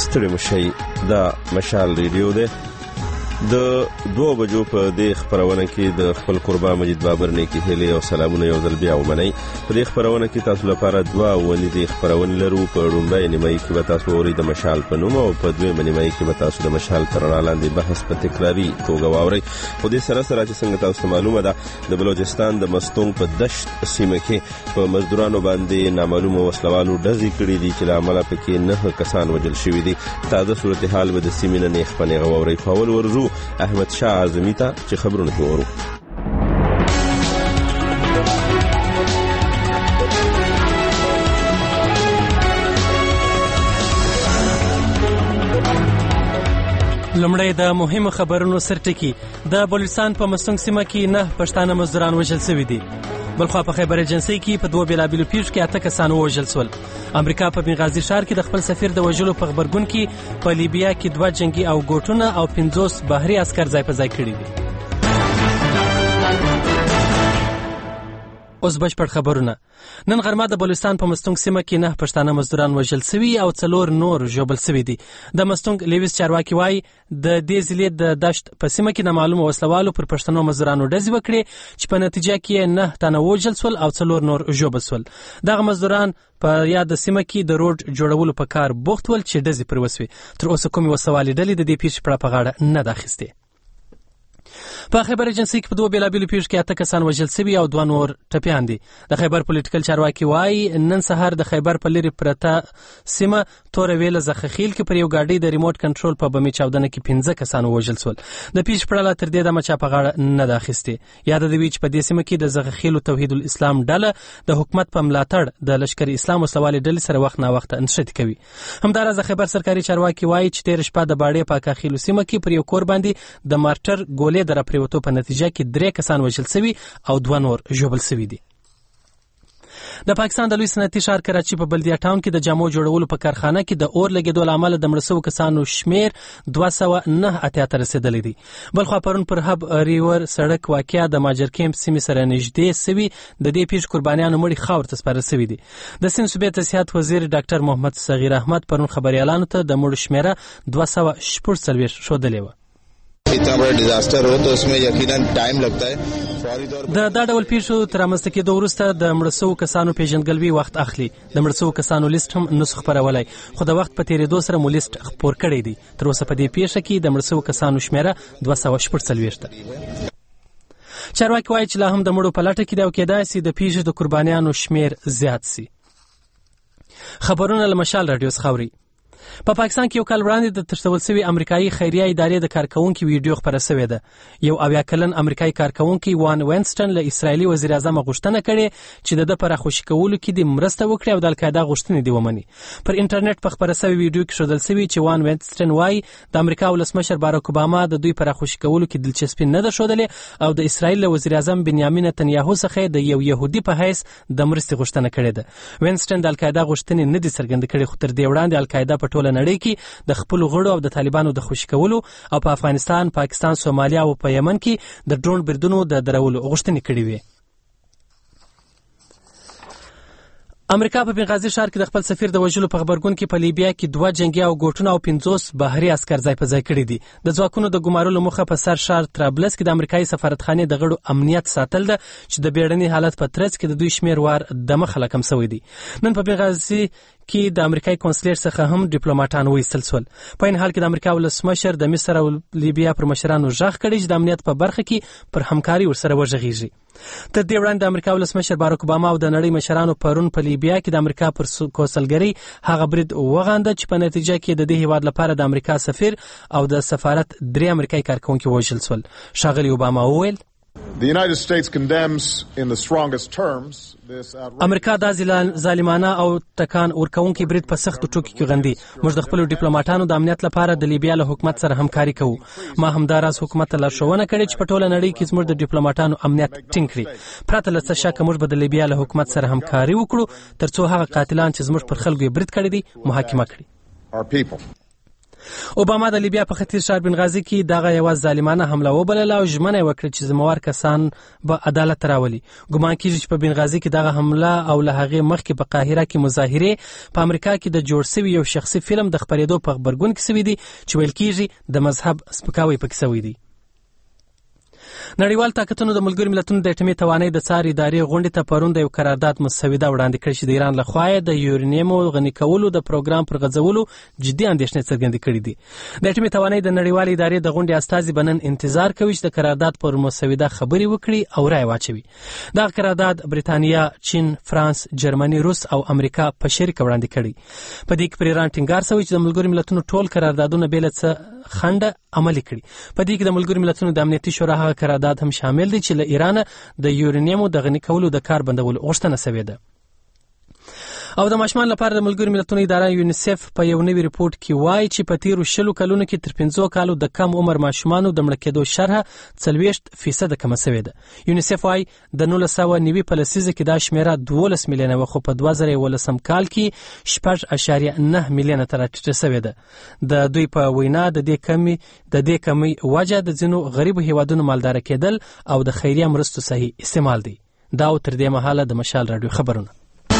ستړي مشئ. دا مشال ریډیو دی. د 2 بجو په دې خبرونه کې د خپل قربا مجید بابر نیکی هلي او سلامونه یو ځل بیا ومنئ. په دې خبرونه کې تاسو لپاره 2 ونې خبرونه لرو. په لومړی نیمایي کې به تاسو اورئ د مشال په نوم، او په دویمه نیمایي کې به تاسو د مشال تر رڼا لاندې بحث په تکراري توګه واورئ. خو دې سره سره چې څنګه تاسو معلومه ده د بلوچستان د مستونګ په دشت سیمه کې په مزدورانو باندې نامعلومه وسلوالو ډزې کړي دي چې له امله پکې 9 کسان وژل شوي دي. تازه صورتحال به د سیمې نه نیغ په نیغه واورئ. په اول ورځو احمد شاه اعظمي ته چې خبرونه کې ورو. لمړی د مهمو خبرونو سرټکی. د بلوچستان په مستونګ سیمه کې 9 پښتانه مزدوران وژل شوي دي. بلخوا په خیبر ایجنسۍ کې په 2 بیلابیلو پیښو کې 8 کسان ووژل شول. امریکا په بنغازي ښار کې د خپل سفیر د وژلو په خبرګون کې په لیبیا کې 2 جنگي او ګوټونه او 50 بحري عسكر ځای په ځای کړي دي. اوس بشپړ خبرونه. نن غرمه د بلوچستان په مستونګ سیمه کې 9 پښتانه مزدوران وژل شوي او 4 نور ژوبل شوي دي. د مستونګ لیویس چارواکي وایي د دې ضلع د دشت په سیمه کې نامعلومه وسلوالو پر پښتنو مزدورانو ډزې وکړې چې په نتیجه کې 9 تنه وژل شول او 4 نور ژوبل شول. دغه مزدوران په یاد سیمه کې د روډ جوړولو په کار بوخت ول چې ډزې پر وسوي. تر اوسه کومې وسوالې ډلې د دې پیښې په غاړه نه ده اخیستې. په خیبر ایجنسۍ کې په 2 بیلابیلو پیښو کې 8 کسان وژل شوي او 2 نور ټپیان دي. د خیبر پولیټیکل چارواکي وایي نن سهار د خیبر په لرې پرته سیمه توره ویله زخخیل کې پر یو ګاډۍ د ریموټ کنټرول په بمي چاودنه کې 15 کسان وژل شول. د پیښې په اړه تر دې دمه چا په غاړه نه ده اخیستې. یاد دی چې په دې سیمه کې د زخخیل توحید الاسلام ډله د حکومت په ملاتړ د لشکري اسلام وسلوالې ډلې سره وخت نه وخت انشټ کوي. همداراز خیبر سرکاري چارواکي وایي چې تیر شپه د باړې په کاخیلو سیمه کې پر یو کور باندې د مارټر ګولې در پریوتو په نتیجه کې 3 کسان وژل شوي او 2 نور ژوبل شوي دي. د پاکستان د لوی صنعتي ښار کراچي په بلدیه ټاون کې د جامو جوړولو په کارخانه کې د اور لګېدو له امله د مړه شوو کسانو شمیر 209 ته رسېدلی دی. بلخوا پرون پر هب ریور سړک واقعه د ماجر کیمپ سیمې سره نږدې سوي د دې پیښې قربانیانو مړي خاورې ته سپارل شوي دي. د سیند صوبې ته صحت وزیر ډاکټر محمد صغیر احمد پرون خبریالانو ته د مړو شمیره 246 ښودلې وه. इतना बड़ा डिजास्टर हो तो उसमें यकीनन टाइम लगता है. د دا ډول پیښو تر رامنځته کېدو وروسته د مړه شوو کسانو پیژندګلوي وخت اخلي. د مړه شوو کسانو لیست هم نسخ خپرولای، خو د وخت په تېرېدو سره مو لیست خپور کړی دی. تر اوسه په دې پیښه کې د مړه شوو کسانو شمیره 246 ده. چارواکي وایي چې لا هم د مړو په لټه کې دی او کېدای سي د پیښې د قربانیانو شمیر زیات سي. خبرونه له مشال راډیو څخه اورئ. په پاکستان کې یو کال وړاندې د ترسول شوي امریکایي خیریه ادارې د کارکونکي ویډیو خپره شوې ده. یو 80 کلن امریکایي کارکونکي وان وینسټن له اسرایلي وزیر اعظم غوښتنه کړې چې د پر خوشی کولو کې د مرسته وکړي او د القاعده غوښتنې دی ومني. پر انټرنیټ په خپره شوی ویډیو کې ښودل شوی چې وان وینسټن وایي د امریکا ولسمشر باراک اوباما د دوی پر خوشی کولو کې دلچسپي نه ده ښودلې او د اسرایل وزیر اعظم بنیامین نتنیاهو څخه د یو يهودي په حیث د مرستې غوښتنه کړې ده. وینسټن د القاعده غوښتنې نه دي څرګند کړي، خو تر دې وړاندې القاعده په ټوله نړۍ کې د خپل غړو او د طالبانو د خوشی کولو او په افغانستان، پاکستان، سومالیا او په یمن کې د ډرون بریدونو د درولو غوښتنې کړې وې. امریکا په بنغازي ښار کې د خپل سفیر د وژلو په خبرګون کې په لیبیا کې 2 جنگي او ګوټونه او 50 بحري عسكر ځای په ځای کړي دي. د ځواکونو د ګمارلو موخه په سر ښار طرابلس کې د امریکایي سفارتخانې د غړو امنیت ساتل ده چې د بیړني حالت په ترڅ کې د دوی شمیر وار د مخه کم شوی دی. نن په بنغازي کې د امریکایي کنسولر څخه هم ډیپلوماټان وایستل شول. په این حال کې د امریکا ولسمشر د مصر او لیبیا پر مشرانو ژغ کړي چې د امنیت په برخه کې پر همکاري ورسره وژغیږي. تر دې وړاندې د امریکا ولسمشر باراک اوباما او د نړۍ مشرانو پرون په لیبیا کې د امریکا پر کوسلګرۍ هغه برید وغانده چې په نتیجه کې د دې هیواد لپاره د امریکا سفیر او د سفارت 3 امریکایي کارکونکي وژل شول. ښاغلي اوباما وویل امریکا دا ظالمانه او تکان ورکوونکي برید په سختو ټکو کې غندي. موږ د خپل ډیپلوماټانو د امنیت لپاره د لیبیا له حکومت سره همکاري کوو. ما همداراز حکومت ته لارښوونه کړې چې په ټوله نړۍ کې زموږ د ډیپلوماټانو امنیت ټینګ کړي. پرته له څه شکه موږ به د لیبیا له حکومت سره همکاري وکړو ترڅو هغه قاتلان چې زموږ پر خلکو برید کړی دي محاکمه کړي. اوباما د لیبیا په ختیځ ښار بنغازي کې دغه یوه ظالمانه حمله وبلله او ژمنه یې وکړه چې ذمهوار کسان به عدالت ته راولي. ګمان کېږي چې په بنغازي کې دغه حمله او له هغې مخکې په قاهره کې مظاهرې په امریکا کې د جوړ سوي یو شخصي فلم د خپرېدو په غبرګون کې سوي دي چې ویل کېږي د مذهب سپکاوی پکې سوی دی. نړیوال طاقتونو د ملګرو ملتونو د اټومي توانایي د څار ادارې غونډې ته پرون د یو قرارداد مسوده وړاندې کړې چې د ایران لخوا یې د یورانیم غني کولو د پروګرام پر غځولو جدي اندېښنې څرګندې کړې دي. د اټومي توانایي د نړیوالې ادارې د غونډې استازي به نن انتظار کوي چې د قرارداد پر مسوده خبرې وکړي او رایه واچوي. دغه قرارداد برېټانیا، چین، فرانس، جرمني، روس او امریکا په شریکه وړاندې کړي. په دې کې پر ایران ټینګار شوی چې د ملګرو ملتونو ټول قراردادونه بې له څه خنډه عملي کړي. په دې کې د ملګرو ملتونو د امنیتي شورا هغه قرارداد هم شامل دی چې له ایران د یورانیم د غني کولو د کار بندولو غوښتنه شوې ده. او د ماشومان لپاره د ملګرو ملتونو اداره یونیسف په یو نوي ریپورت کې وایي چې په تیرو 20 کلونو کې تر 15 کالو د کم عمر ماشومانو د مړه کېدو شرح 40% کمه شوې ده. یونیسف وایي د 1990 په لسیزه کې دا شمیره 12 میلیونه و، خو په 2018 کال کې 6.9 میلیونه ته راټیټه شوې ده. د دوی په وینا د دې کمی وجه د ځینو غریبو هیوادونو مالدار کېدل او د خیریه مرستو صحیح استعمال دی. دا تر دې مهاله د مشال رادیو خبرونه.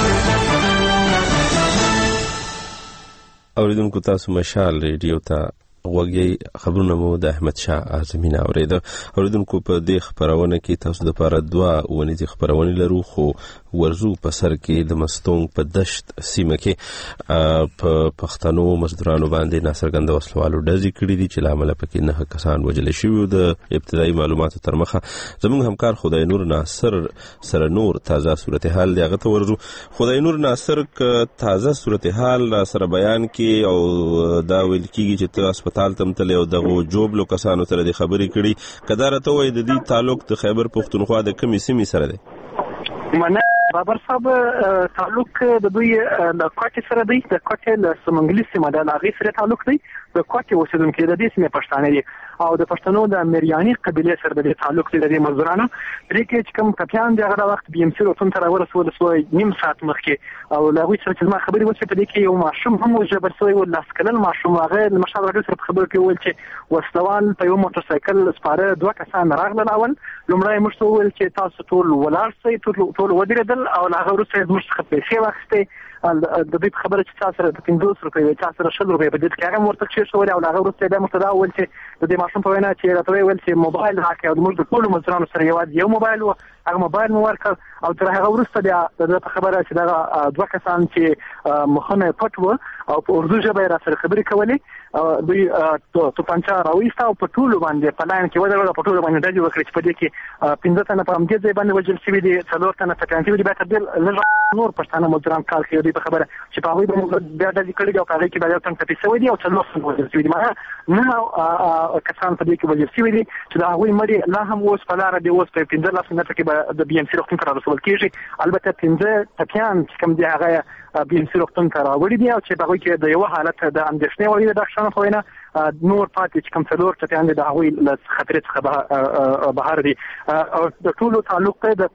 اوریدونکو تاسو مشال ریډیو ته غوږی. خبرونه مو د احمد شاه اعظمي نه اوریده. اوریدونکو په دې خبرونه کې تاسو د لپاره 2 ونیزي خبرونه لرو، خو ورزو په سر کې د مستونګ په دشت سیمه کې په پښتنو مزدورانو باندې ناڅرګنده وسلوالو ډزې کړې دي چې له امله پکې 9 کسان وژل شوي. د ابتدایي معلوماتو تر مخه زموږ همکار خدای نور ناصر سره نور تازه صورتحال دی، هغه ته ورزو. خدای نور ناصر که تازه صورتحال سره بیان کې او دا ویل کېږي چې ته هسپتال ته تللی او دغه جوبلو کسانو سره د خبرې کړي، که دا راته وایي د دې تعلق د خیبر پښتونخوا د کومې سیمې سره دی؟ منه بابر صاحب تعلق د دوی د کوټې سره دی، د کوټې له سمنګلي سیمه د هغې سره تعلق دی. د کوټې اوسېدونکي د دې سیمې پښتانه دي او د پښتنو د میریاني قبیلې سره د دې تعلق دی. د دې مزدورانو پرې کې چې کوم ټپیان دي هغه د وخت بي ام سي روغتون ته راورسول سوی نیم ساعت مخکې، او له هغوی سره چې زما خبرې وشوې په دې کې یو ماشوم هم وژبل سوی و، 10 کلن ماشوم. هغه د مشال راډیو سره په خبرو کې وویل چې وسلوال په یو موټر سایکل سپاره 2 کسان راغلل. اول لومړی موږ ته وویل چې تاسو ټول ولاړ شئ، ټول ودرېدل او له هغه وروسته موږ څخه پیسې واخیستې. د دې خبره چې تاسو سره 50 روپۍ چا سره 100 روپۍ په دې کې هغه ورته کښې شوی او هغه وروسته دا مقتدا ول چې د دې ماشوم په وینا چې راته ویل چې موبایل راکړه او موږ د ټولو مزدورانو سره یو موبایل و، هغه موبایل مو ورکړ او تر هغه وروسته بیا د خبره چې دا 2 کسان چې مخونه پټ و او په اردو ژبه را سره خبرې کولې، دوی توپانچه راویسته او په ټولو باندې په لاین کې ودرول، په ټولو باندې ډزې وکړې چې په دې کې 15 تنه په همدې ځای باندې وژل شوي دي، 4 تنه ټپیان شوي دي. بیا تر دې لږ نور پښتانه مزدوران کار کوي په خبره چې په هغوی به بیا ډزې کړي دي او په هغې کې بیا 1 تن ټپي شوی دي او 4 تن وژل شوي دي. معنی 9 کسان په دې کې وژل شوي دي چې د هغوی مړي لا هم اوس په لاره دي. اوس په 15 متره کې به د بي ام سي روغتون ته رارسول کېږي. البته 15 ټپیان چې کوم دي هغه بي ام سي روغتون ته راوړي دي او چې په هغوی کې د یو حالت د اندېښنې وړ دي. د ډاکټرانو په وینا نور پاتې چې کوم 4 ټپیان دي د هغوی له خطرې څخه بهر دي. او د ټولو تعلق د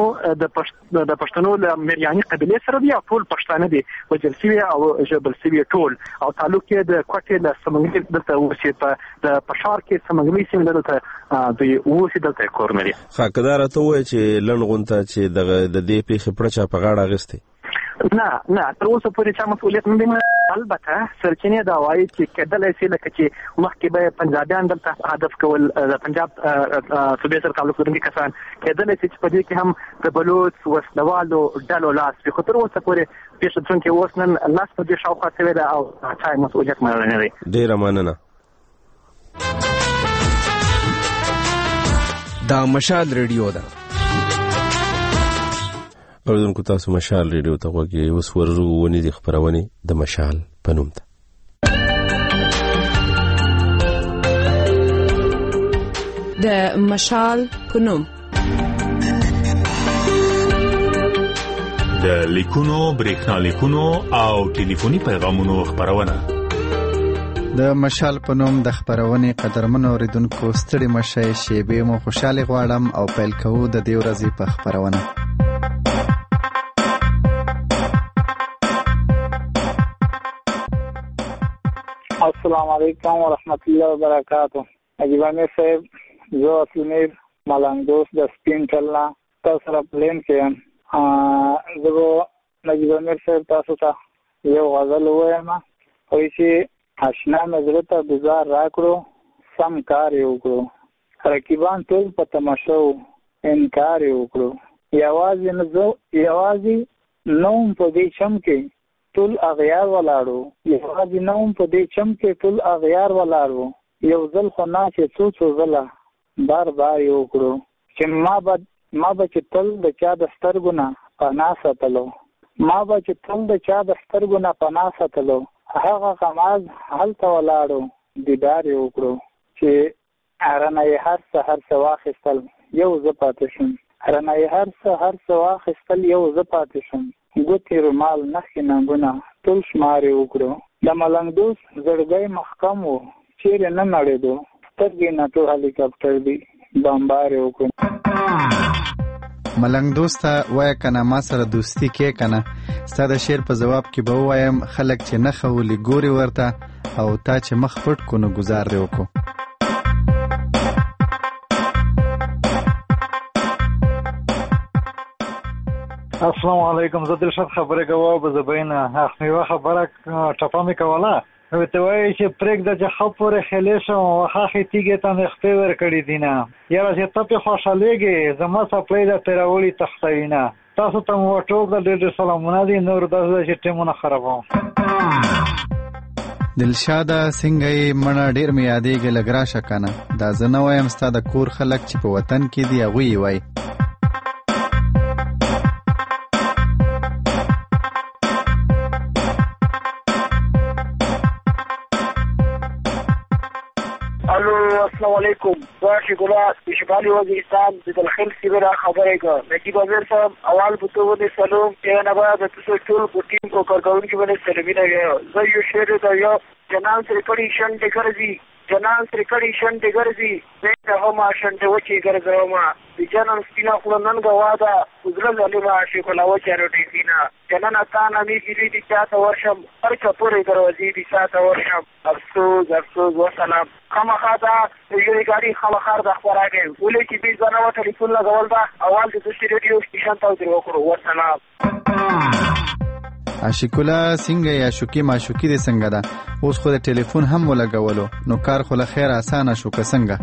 پښتنو له میریاني قبیلې سره دي او ټول پښتانه دي وژل شوي او ژوبل شوي ټول. او تعلق یې د کوټې له سمنګلي دلته اوسي د پشار کې سمنګلي سیمې دلته دوی اوسي دلته کور لري. ښه که دا راته ووایي چې لنډ غونته چې د دې پیښې پړه چا په غاړه اخیستې؟ نه تر اوسه پورې چا مسؤلیت نه دی. البته سرچینې دا وایي چې کېدلی شي لکه چې مخکې به پنجابیان دلته هدف کول، د پنجاب صوبې سره تعلق لرونکي کسان، کېدلی شي چې په دې کې هم د بلوچ وسلوالو ډلو لاس وي. خو تر اوسه پورې پیښه څونکې اوس نن 10 بجې شاوخوا شوې ده او چا مسؤلیت منلی نه دی. ډېره مننه. دا مشال ریډیو ده. اوریدونکو تاسو مشال ریډیو ته غوږی. اوس ورزو ونیزي خپرونې د مشال په نوم ده. د مشال په نوم د لیکونو، برېښنالیکونو او ټلیفوني پیغامونو خپرونه. د مشال په نوم د خپرونې قدرمنو اوریدونکو ستړي مشئ، شیبې مو خوشاله غواړم او پیل کوو د دې ورځې په خپرونه. السلام السلام علیکم ورحمت الله وبرکاته. نجیب امیر صاحب، زه اصلمیر ملنګ دوست د سپین ټلنا تاسو سره پلین کې یم. زه به نجیب امیر صاحب تاسو ته یو غزل ووایم وایي چې اشنا مې زړه ته ګزار راکړو سم کار یې وکړو، رقیبان ټول په تماشا انکار یې وکړو، یوازې نوم په دې چم کې ټول اغیار ولاړو، یوازې نوم په دې چم کې ټول اغیار ولاړو، یو ځل خو نه چې څو ځله بار بار یې وکړو، چې ما به چې تل د چا د سترګو نه پناه ساتلو، ما به چې تل د چا د سترګو نه پناه ساتلو، هغه غماز هلته ولاړو دیدار یې وکړو، چې رانه یې هر څه واخیستل یو زه پاتې شم، رانه یې هر څه واخیستل یو زه پاتې شم، ګوتې رومال نښې ننګونه ټول شمار یې وکړو، د ملنګ دوست زړګی محکم و چیرې نه نړېدو، سترګې نه ټول هلیکاپټر دی بمبار یې وکړو. ملنګ دوسته وایه کنه ما سره دوستی کې کنه، ستا د شعر په جواب کې به ووایم خلک چې نه خولي ګوري ورته او تا چې مخ پټ کو نو گزار دی وکړو. السلام علیکم، زه دلشاد خبرې کوم. به زبین اخمیوه خبره ټپه مې کوله، ته وایي چې پرېږده چې ښه پورې خیلی شم وخاښې تیږې ته مې خپې ورکړي دینه، یاره چې ته پې خوشحالېږې زما څپلۍ ده ترې راوړي تختوینه، تاسو ته مو ټول د ډېر سلامونه دي، نور داسې ده چې ټیمونه خرابوم. دلشاده څنګه یې مړه ډېر مې یادېږي لږ راشه کنه، دا زه نه وایم ستا د کور خلک چې په وطن کې دي هغوی یې وایي. السلام علیکم، باشی گلا شمالی وزیرستان د دلخیل سیبرا خبرې کوم. نجیب امیر صاحب اول په تو باندې سلام، یې نه بعد تاسو ټول په ټیم کو کارکونکو باندې سلامونه غواړم. زه یو شعر دا یو جنان سره کړي شنډه ګرځي، جنان سره کړي شنډه ګرځي، زه هم شنډه وچی ګرځوم، د جنان سپینا خلنن غواده وزره ظالما عاشق لا وچه روټی سینا، جنان تا نامي دي دي چاته ورشم هر چا پورې دروازې دي چاته ورشم، افسوس وسلام. خامخا دا یو غاړي خامخا د خبرګي ولې چې دې ځنه و ټلیفون لګول دا اول د دوشي ریډیو سټیشن ته وکړو. وسلام. عاشقولا څنګه یا شوکی معشوکی دې څنګه ده؟ اوس خو د ټلیفون هم ولګولو نو کار خو له خیر اسانه شو که څنګه؟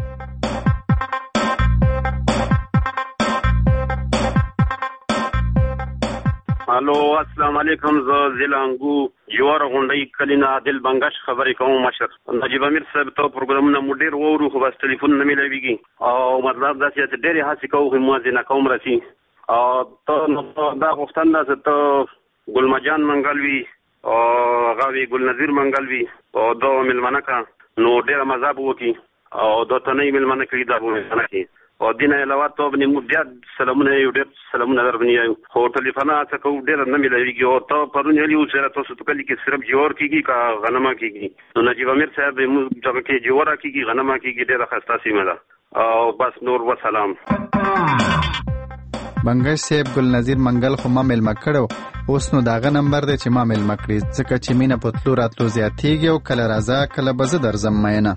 الو السلام علیکم، زه زیلانګو جوار غونډۍ کلینا دل بنگش خبرې کوم. مشر نجیب امیر صاحب ته پروګرامونه مو ډېر وورو خو بس ټلیفون نه میلاویږي، او مطلب دا چې ډېرې هڅې کوو خو موازنه کوم راسي. ته دا غوښتنه ده چې ته ګلمجان منګلوي او هغه وي ګلنظیر منګلوي او دا مېلمانه که نو ډېره مزه به وکړي او دا ته نه یې مېلمانه کړي دا به مېلمانه کړي. او دینه علاوه ته باندې موږ بیا سلامونه یو ډېر سلامونه در باندې یو خو ټلیفونه هڅه کوو ډېره نه میلاویږي. او ته پرون ویلي وو چې تاسو ته کلي کې صرف جوار کېږي که غنمه کېږي، نو نجیب امیر صاحب موږ جګه کې جواره کېږي غنمه کېږي، ډېره ښایسته سیمه ده. او بس نور وسلام. بنگش صاحب ګلنظیر منګل خو ما میلمه کړو، اوس نو داغه نمبر دی چې ما میلمه کړي، ځکه چې مینه په تلو راتلو زیاتېږي او کله راځه کله به زه درځم مینه.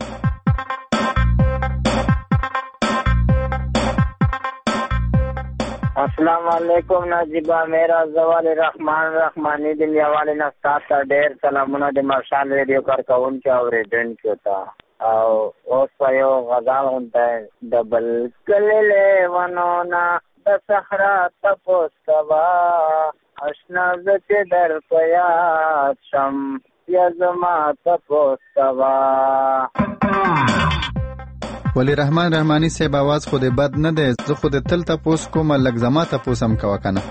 السلام علیکم نجیب امیر، زوال رحمان رحمانی دل یوالي نستا ته ډېر سلامونه د مارشال ریډیو کارکونکو اورېدونکو ته. او اوس په یو غزل غونډه د بل کلي لیونونه د صحرا تپوس کوه، اشنا زه چې در په یاد شم یا زما تپوس کوه. ولی رحمان رحمانی صاحب आवाज خو دې بد نه دی، زه خو دې تل تپوس کوم لږ زما تپوس هم کوه کنه.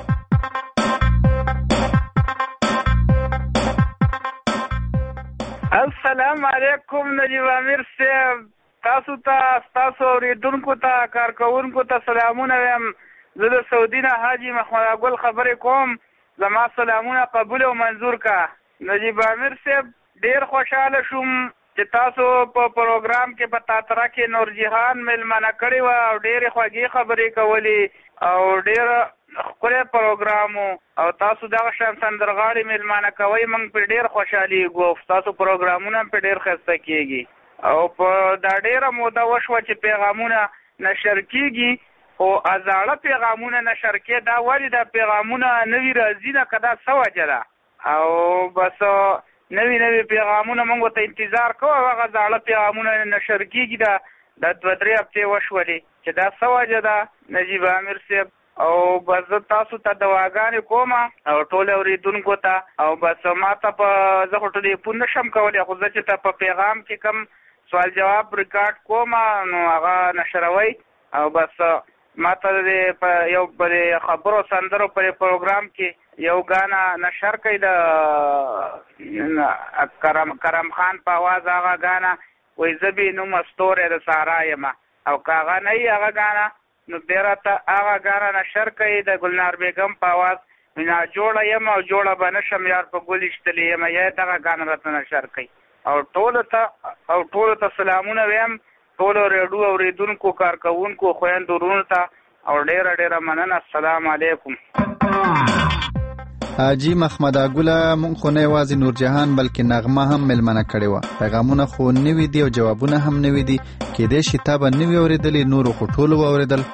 السلام علیکم نجیب امیر صاحب، تاسو ته ستاسو اورېدونکو ته کارکوونکو ته سلامونه وایم. زه د سعودي نه حاجي محمد ګل خبرې کوم، زما سلامونه قبول او منظور کا. نجیب امیر صاحب ډېر خوشحاله شوم چې تاسو په پروګرام کې په تاتره کې نور جهان مېلمانه کړې وه او ډېرې خوږې خبرې کولې او ډېر ښکلی پروګرام او تاسو دغه شان سندرغاړي میلمانه کوئ، موږ پرې ډېر خوشحالېږو. ستاسو پروګرامونه هم پرې ډېر ښایسته کېږي او په دا ډېره موده وشوه چې پیغامونه نشر کېږي، خو زاړه پیغامونه نشر کې دا ولې دا پیغامونه نوي راځي نه که دا څه وجه ده؟ او بس نوي پیغامونه موږ ته انتظار کوو، هغه زاړه پیغامونه نشر کېږي. دا 2-3 هفتې وشولې چې دا څه وجه ده نجیب امیر صاحب؟ او بس زه تاسو ته دواګانې کوم او ټول اورېدونکو ته، او بس ما ته زه خو ټلیفون نشم کولی، خو زه چې ته په پیغام کې کوم سوال جواب ریکارډ کوم نو هغه نشروئ، او بس ما ته په یو خبرو سندرو پر پروګرام کې یو غانا نشر کړي د کرم خان په आवाज هغه غانا وای زبې نو مستوره د سارا یم، او کاغه نه هغه غانا نو بیرته هغه غانا نشر کړي د ګلنار بیگم په आवाज مینا جوړه یم او جوړه بنشم یار په ګلشتلې یم، یا دغه غانا راته نشر کړي. او ټول ته سلامونه ویم، ټول ریډیو اوریدونکو کارکوونکو خویندو ورونو ته او ډیره مننه. السلام علیکم. حاجی محمد اګوله مونږ خو نه یوازې نورجهان بلکې نغمه هم ملمنه کړې وه. پیغامونه خو نوي دي او جوابونه هم نوي دي، کېدای شي تا به نوي اورېدلې، نورو خو ټولو به اورېدل.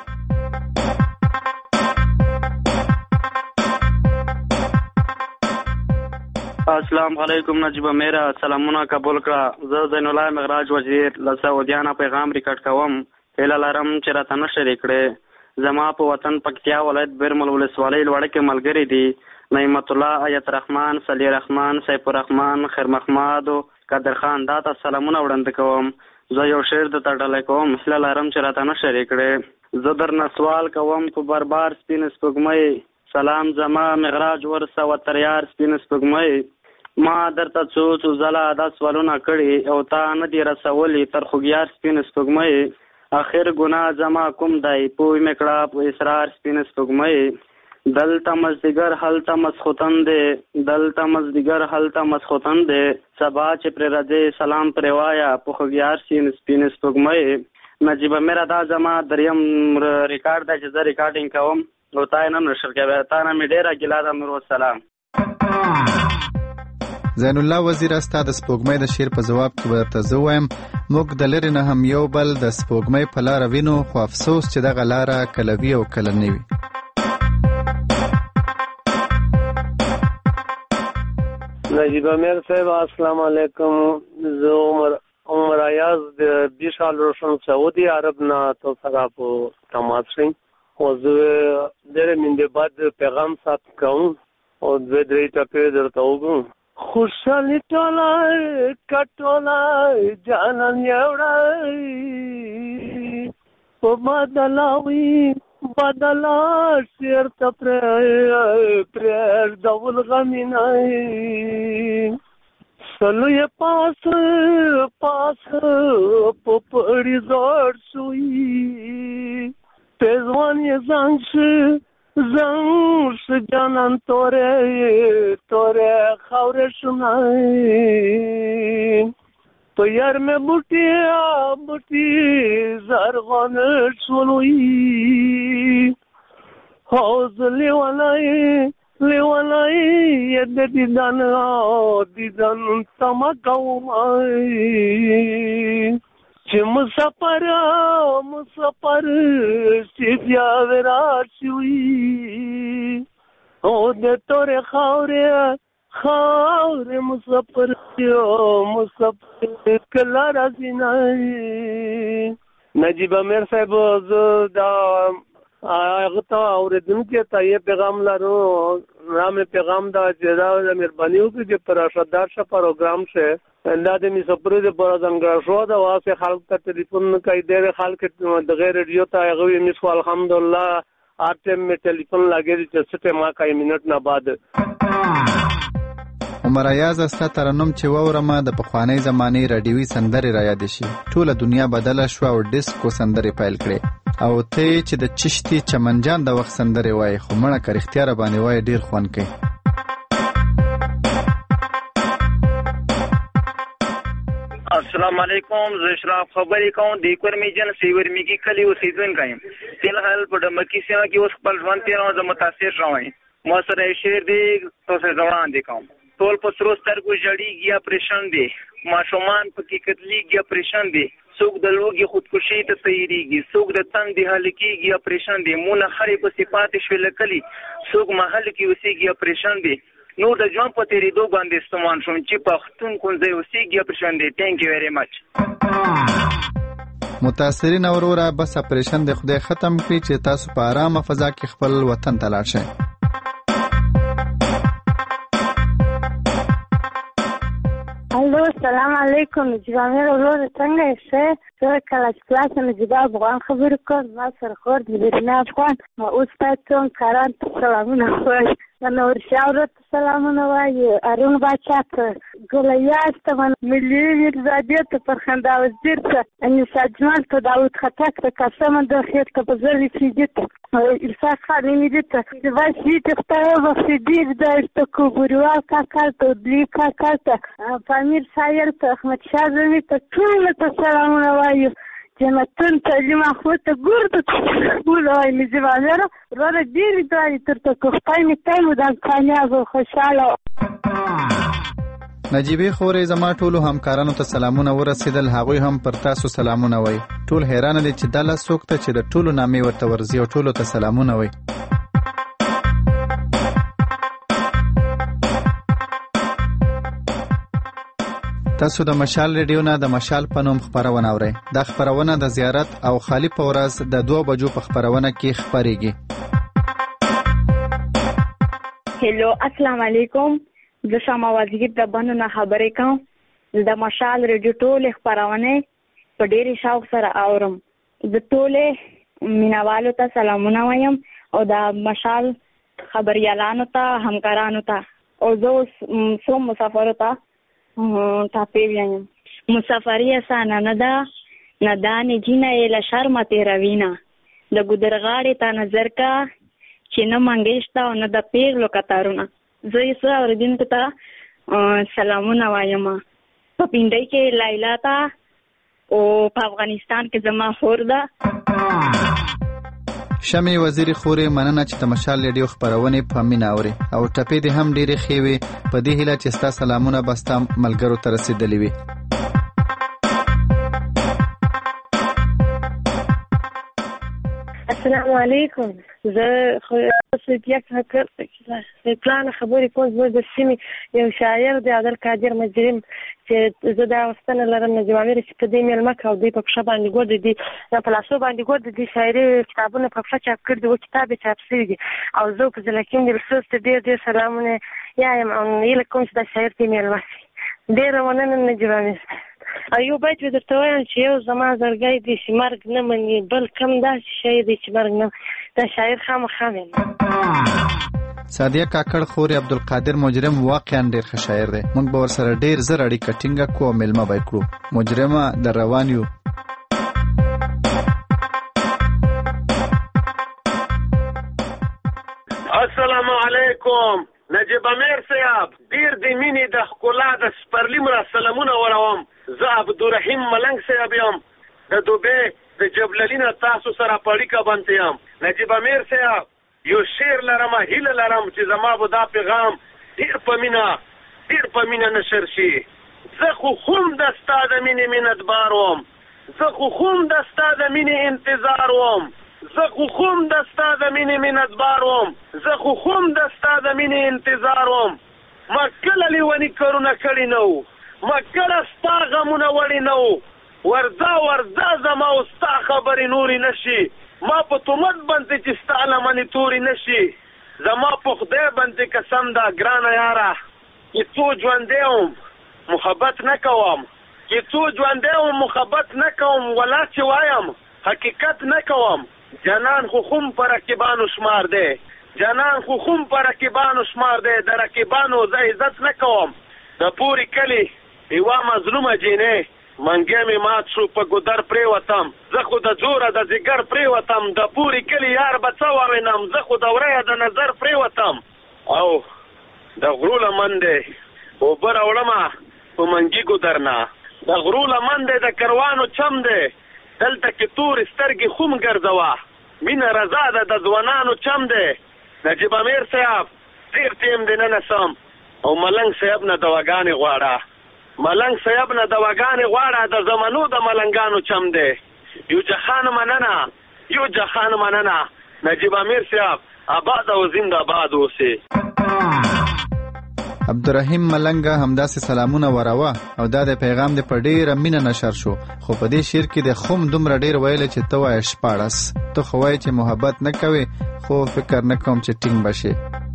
السلام علیکم نجیب میرا سلامونه قبول کړه. زه زین الله مغراج وزیر له سعودیانه پیغام ریکارډ کوم. هیله لرم چې راته نشر کړې. زما په وطن پکتیا ولایت بیرمل ولسوالۍ لوړه کې ملګری دي نعمت الله، ایت رحمان، صلی رحمان، سیف الرحمن، خیر محمد او قادر خان. دا ته سلامونه وړاندې کوم. زه یو شعر درته ډالۍ کوم، هیله لرم چې راته نشر کړې. زه درنه سوال کوم په بربار سپین سپوږمۍ، سلام زما مغراج ورسه وتر یار سپین سپوږمۍ. ما درته څو ځله دا سوالونه کړي او تا نه دي رسولي تر خوږیار سپین سپوږمۍ. اخر ګناه زما کوم دی پوی مې کړه په اصرار سپین سپوږمۍ. دلته مزدیګر هلته مسخوتن دی، دلته مزدیګر هلته مسخوتن دی، سبا چې پرې راځې سلام پرې وایه په خوږیار سپین سپوږمۍ. نجیب میرا دا زما دریم ریکارډ دی چې زه ریکارډینګ کوم او تا یې نه نشر کوي. تا نه مې ډېره ګیله ده. نور وسلام. زین الله وزیر استا د سپوږمۍ د شعر په جواب کې ورته زه وایم موږ د لرې نه هم یو بل د سپوږمۍ په لاره وینو، خو افسوس چې دغه لاره کله وي او کله نه وي. نجیب امیر صاحب السلام علیکم. زه عمر ایاز د بیشال روشن سعودي عرب نه تو سره په تماس شم او زه ډېر منده بعد پیغام سات کوم او د دې ټکو درته وګم. خوشحالی ټولای کټولای جانان یوړای په بدلا شیر ته پر ډول غمینای سلو یې پاس په پړی زړ شوی پېزوان یې زنګ جانان توره خاور شنای تو یار میں بوٹی زرغان شلوی حوز لیوانای ید دیدن تما قومای چې مسافر چې بیا وراشوي او د تورې خاورې مسافر کله راځي نه. نجیب امیر صاحب زه دا هغه ته اورېدونکي ته یې پیغام لرو. رامې پیغام دا چې دا مهرباني وکړي چې پر ارشددار شه پروګرام شه دا د میسپرې د پر ځنګړ شو دا واسه خلک ته ټلیفون کوي. ډېر خلک د غیر ریډیو ته هغه میس الحمدلله آرټم می ټلیفون لګېږي چې سټه ما کای منټ نه بعد. عمر ایاز استا ترنم چې وورمه د پخوانی زمانه رادیوي سندرې را یاد شي. ټوله دنیا بدله شو او ډیسکو سندرې پیل کړې او ته چې د چشتي چمنجان د وخت سندرې وای خو مړه کر اختیار باندې وای ډیر خوان کوي. السلام علیکم زه اشراف خبرې کوم د کورمیجن سیورمیږي کلی اوسیدونکی یم فلحال په ډمکی سیمه کې اوس خپل ژوند تېروم زه متاثر شوی ما سره شعر دی تاسو ته وړاندې کوم ټول په سرو سترګو ژړېږي اپریشن دی ماشومان پکې کتلېږي اپریشن دی څوک د لوږې خودکشي ته تیریږي څوک د تندې هلې کېږي اپریشن دی مونه خرې پسې پاتې شوې لکلي څوک محل کې اوسېږي اپریشن دی نور د ژوند په تېرېدو باندې ستومان شوم چې پښتون کونځی اوسېږي اپریشن دی تھینک یو ویری مچ متاثرین اوروره بس اپریشن د خدای ختم کړي چې تاسو په آرامه فضا کې خپل وطن ته لاړ شئ. الو السلام علیکم نجیبه میر ورور څنګه یې زه کله چې خلاصه نجیبه افغان خبرې کوم ما سره خور د بیرنا افغان اوس تاسو کاران ته سلامونه وایي نورشاه ورته سلامونه وایي ارون باچا ته ګلیاس ته ملي میرزادې ته فرخنده وزیر ته انیسا جمال ته داود خټک ته قسم د خیر ته په زر فیدی ته الفاق خانمی دي ته واشي ته خدای بخښي ډېر د تکبروال کاکا ته دلی کاکا ته پامیر سایر ته احمد شاه زوی ته ټول ته سلامونه وایي جنتون ته محمود ته ګور ته وایي نجیبه میر ورور ډېر دوی تر ته کوختای می تل ودان کامیاب او خوشاله نجیبه خورې زما ټولو همکارانو ته سلامونه ورسېدل هغوی هم پر تاسو سلامونه وایي ټول حیرانه دي چې دا څوک ته چې د ټولو نامې ورته ورځي او ټولو ته سلامونه وایي. تاسو د مشال ریډیو نه د مشال په نوم خپرونه اورئ. دا خپرونه د زیارت او خالی په ورځ د 2 بجو په خپرونه کې خپرېږي. هلو السلام علیکم زه شمع وزیر د بنو نه خبرې کوم د مشال ریډیو ټولې خپرونې په ډېرې شوق سره اورم د ټولې مینوالو ته سلامونه وایم او د مشال خبریالانو ته همکارانو ته او زه اوس څو مسافرو ته تاپې وایم مسافري اسانه نه ده نه دا نجینه یې له شرمه تېروینه د ګودرغاړې ته نظر کا چې نه منګې شته او نه د پیغلو کتارونه زه یې څه اورېدونکو ته سلامونه وایم په پینډۍ کې لایلا ته او په افغانستان کې زما خور ده. شمع وزیر خورې مننه چې د مشال ریډیو خپرونې په مینه اوري او ټپې دې هم ډېرې ښې وي په دې هیله چې ستا سلامونه به ستا ملګرو ته رسېدلي وي. السلام علیکم زه صوفیه پلان خبرې کوم زموږ د سیمې یو شاعر دی عبدالقادر مجرم چې زه دا وستنه لرم نجیبه میر چې په دې مېلمه که او دوی په پښه باندې ګوډ دي په لاسو باندې ګوډ دي شاعري کتابونه په پښه چاپ کړي دي او کتاب یې چاپ شوي دي او زه په زلکیم د رسوس ته ډېر ډېر سلامونه یایم او هیله کوم چې دا شاعر دې مېلمه شي. ډېره مننه نجیبه میر. او یو بیت مې درته وایم چې یو زما زړګی دی چې مرګ نه مني بل کم داسې شی دی چې مرګ نه دا شاعر خامخا ویم. سادیه کاکړ خورې عبدالقادر مجرم واقعا ډېر ښه شاعر دی. موږ به ورسره ډېر زر اړیکه ټینګه کړو او میلمه به یې کړو. مجرمه در روان یو. السلام علیکم نجیب امیر صاحب ډیر د مینې د ښکلا د سپرلي مرا سلامونه وروم. زه عبدالرحیم ملنګ صاحب یم د دوبۍ د جبللي نه تاسو سره په اړیکه باندې یم. نجیب امیر صاحب یو شعر لرم هیله لرم چې زما به دا پیغام ډیر په مینه نشر شي. زه خو هم د ستا د مینې مینتبار وم زه خو هم د ستا د مینې انتظار وم زه خو هم د ستا د مینې مینتبار وم زه خو هم د ستا د مینې انتظار وم. ما کله لیوني کارونه کړي نه وو ما کله ستا غمونه وړي نه وو ورځه زما او ستا خبرې نورې نه شي. ما په تهمت باندې چې ستا لمنې تورې نه شي زما په خدای باندې قسم ده ګرانه یاره چې څو ژوندی وم محبت نه کوم چې څو ژوندی وم محبت نه کوم ولا چې وایم حقیقت نه کوم. جنان خو خم پر رقیبانو شمار دی جنان خو خم پر رقیبانو شمار دی د رقیبانو زه عزت نه کوم. د پوري کلی یوه مظلومه جینۍ منګی مې مات شو په ګودر پرېوتم زه خو د جوره د ځیګر پرېوتم د پوري کلي یار به څه ووینم زه خو د وریه د نظر پرېوتم او د غرو لمن دی اوبه راوړمه په منګي ګودر نه د غرو لمن دی د کروانو چم دی دلته کې تور سترګې خوم ګرځوه مینه رضا ده د ځوانانو چم دی نجیب امیر صاحب ډېر ټیم دی نن سم او ملنګ صاحب نه دواګانې غواړه ملنګ صاحب نه دواګانې غواړه د زمانو د ملنګانو چم دی یو جهان مننه نجیب امیر صاحب آباد او زنده آباد اوسئ. عبدالرحیم ملنګه همداسې سلامونه وراوه او دا د پیغام د په ډیره مینه نشر شو خو په دې شعر کې د خوم دومره ډیر ویل چې ته وایې 14 ته خو وایې چې محبت نه کوې خو فکر نه کوم چې ټینګ بشي.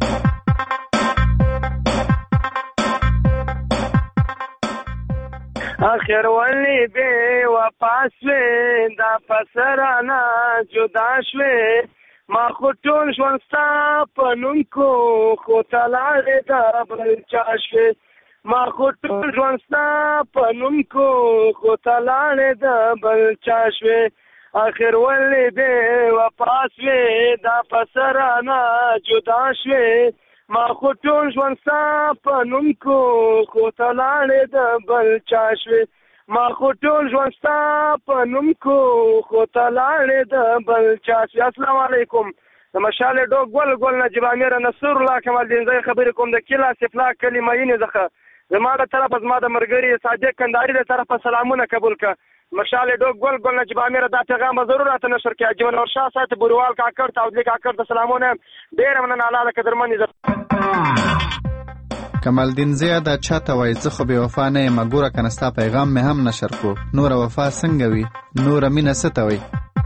آخر ولی بے وفا شوې دا پسرانه جدا شوې ما خو ټول ژوند ستا په نوم کو خو ته لاړې د بل چا شوې ما خو ټول ژوند ستا په نوم کو خو ته لاړې د بل چا شوې آخر ولی بے وفا شوې دا پسرانه جدا شوې ما خو ټول ژوند ستا په نوم کو خو ته لاړې د بل چا شوې ما خو ټول ژوند ستا په نوم کو خو ته لاړې د بل چا شوې. السلام علیکم. د مشال ډوک ګل نجیب امیر نصر الله کمال دین زه خبرې کوم د کلا سفلا کلمه یې ځخه زما د طرفه زما د مرګري صادق کنداري د طرفه سلامونه قبول ک مشال ډوک ګل نجیب امیر دا پیغام ضرورت نشر کې اجمل اور شاه سات بوروال کاکړ ته او د کاکړ ته سلامونه ډیر مننه الله قدرمن. کمال دین زیاده چاته وای زه خو بې وفا نه یم ګوره کنه ستا پیغام مې هم نشر کړو نوره وفا څنګه وي نوره مینه څه ته وایي.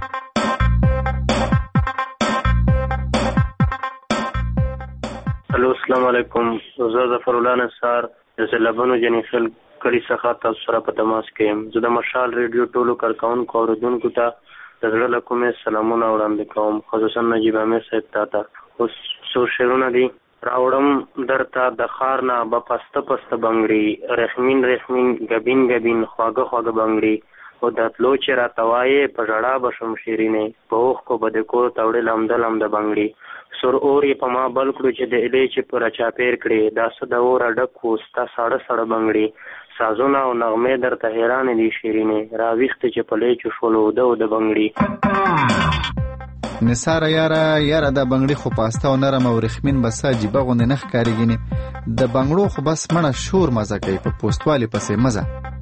الو السلام علیکم زه ظفر الله نصار د لبنو جنیخل کلی څخه تاسو سره په تماس کې یم. زه د مشال ریډیو ټولو کارکونکو اوریدونکو ته د زړه له کومې سلامونه وړاندې کوم خصوصا نجیب امیر صاحب ته اوس څو شعرونه دي راوړم درته د ښار نه به پسته بنګړي رحمین ګبین خواږه بنګړي او د تلو چې راته وایې په ژړا به شم شیرینې په اوښکو به د کور تاوړې لمده بنګړي سر اور یې په ما بل کړو چې د ایلې چې په راچاپېر کړې دا څه د اوره ډک وو ستا ساړه بنګړي سازونه او نغمې درته حیرانې دي شیرینې راویښتې چې په لیچو شولو د بنګړي. نثاره یاره دا بنګړي خو پاسته او نرم او رخمین بس عجیبه غوندې نه ښکارېږي د بنګړو خو بس مړه شور مزه کوي په پوستوالي پسې مزه.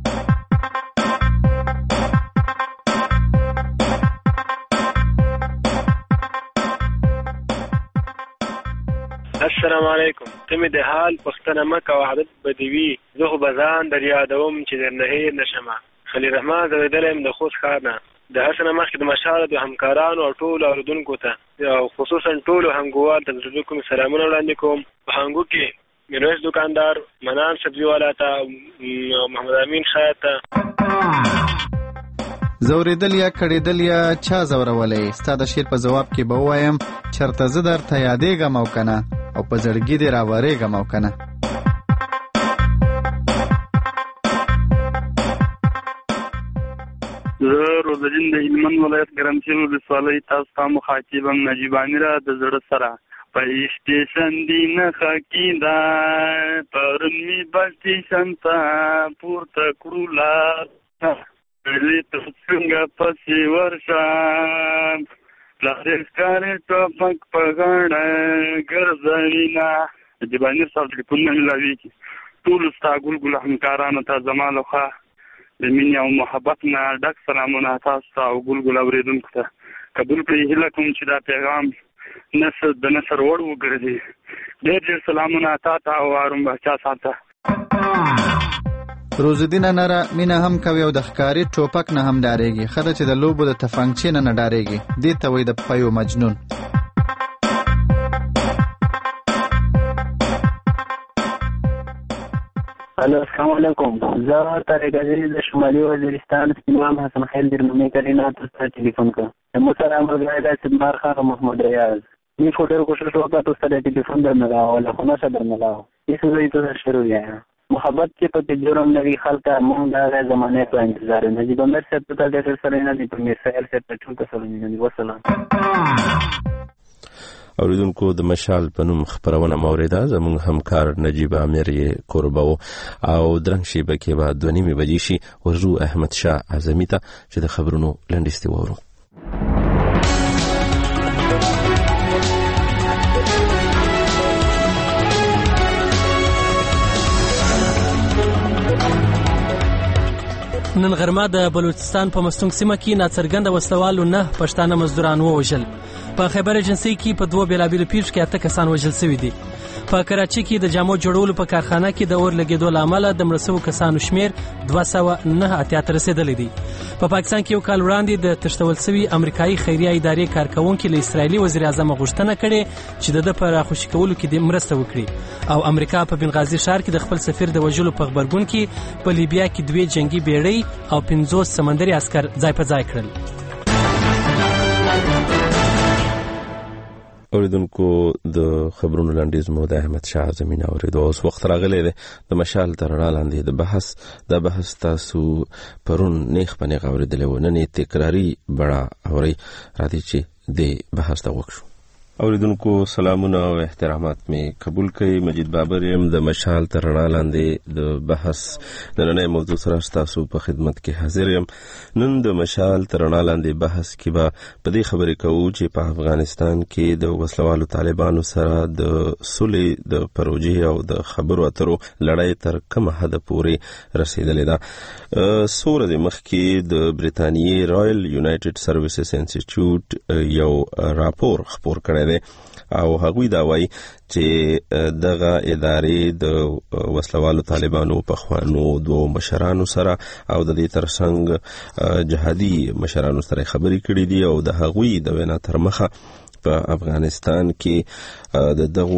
السلام علیکم. ته مې د حال پښتنه مکه وحدت بدوي زه خو بزان در یادوم چې در نه هیر نشمه خلیل رحمان زویدلی یم د خوست ښار نه د هر څه نه مخکې د مشال د همکارانو او ټولو اورېدونکو ته او خصوصا ټولو هنګوال ته د زړه کوم سلامونه وړاندې کوم. په هنګو کې میرویس دوکاندار منان سبزیوالا ته محمد امین شاه ته زوریدل یا کړېدل یا چا زورولی ستا د شعر په ځواب کې به ووایم چرته زه درته یادېږم او که نه او په زړګي دې راورېږم او که نه. زه روزالین د هلمند ولایت ګرمسیر ولسوالۍ تاسو ته مخاطبم نجیب امیر د زړه سره په سټیشن دی نښه کېده پرون مې بس سټیشن ته پورته کړو لار لې ته څنګه پسې ورشم لارې ښکارې ټوپک په غاړه ګرځوینه نجیب امیر صاحب ټلیفونونه مې راویږي ټولو ستا ګل همکارانو ته زما لخوا د مینې او محبت نه ډک سلامونه تاسو ته او ګل اورېدونکو ته قبول کړئ. هیله کوم چې دا پیغام د نثر وړ وګرځي. ډېر سلامونه تا ته او هارون باچا صاحب ته. روزالدینه نره مینه هم کوي او د ښکاري ټوپک نه هم ډارېږي ښه ده چې د لوبو د تفنګچې نه ډارېږي دې ته وایي د پیو مجنون. الو السلام علیکم. زه طارق عزیز د شمالي وزیرستان امام حسن خیل درمنې کلینا ته ټلیفون کوم. مو سره ملګری دی سدمار خان او محمود ریاض می خو ډېر کوشش وکړ تاسو ته ټلیفون درنه راوړل خو نشه درنه راو هیڅ زه ته شروع یم محبت چې په جرم نوي خلک مونږ د زمانه په انتظار نجیب امیر صاحب ته ډېر سره نه دي په میسایل صاحب ته ټول سره نه دي. والسلام. اوریدونکو د مشال په نوم خبرونه موریده زموږ همکار نجیب امیر کوربو او درنګ شیبه کې بعد 2:30 بجې شي ورزو احمد شاه اعظمي ته چې د خبرونو لنډیستي وورو. نن غرمه د بلوچستان په مستونګ سیمه کې ناڅرګنده وسلوالو 9 پښتانه مزدوران ووژل. په خیبر ایجنسي کې په 2 بیلابیلو پیښو کې 8 کسان وژل شوي دي. په کراچي کې د جامو جوړولو په کارخانه کې د اور لګیدو لامل د مړسو کسانو شمیر 209 ته رسیدلی دی. په پاکستان کې یو کال وړاندې د تشتول شوی امریکایي خیریه ادارې کارکونکو له اسرایلی وزیر اعظم غوښتنه کړې چې د پر خوشی کولو کې د مرسته وکړي او امریکا په بنغازي ښار کې د خپل سفیر د وژلو په خبرګون کې په لیبیا کې 2 جنگي بیړۍ او 50 سمندري عسكر ځای په ځای کړل. اوریدونکو د خبرونو لاندیز مو د احمد شاه زمين اوریدو اوس وخت راغلی دی د مشال تر لاندې د بحث تاسو پرون نیخ پنه اوریدلې و نه تکراری بڑا اوري راځي چې د بحث ته وکړو. اوریدونکو سلامونه او احترامات می قبول کړئ. مجید بابر یم د مشال تر لاندې د بحث نننې موضوع سره تاسو په خدمت کې حاضر یم. نن د مشال تر لاندې بحث کې به په دې خبرې کوو چې په افغانستان کې د وسلوالو طالبانو سره د صلح د پروژې او د خبرو اترو لړۍ تر کومه حد پورې رسیدلې ده. سوره د مخ کې د برتانیې رائل یونایټډ سرویسز انسټیټیوټ یو راپور خپور کړی او هغوی دا وایي چې دغه ادارې د وسلوالو طالبانو په خوانو 2 مشرانو سره او د دې ترڅنګ جهادي مشرانو سره خبرې کړې دي او د هغوی د وینا تر مخه په افغانستان کې د دغه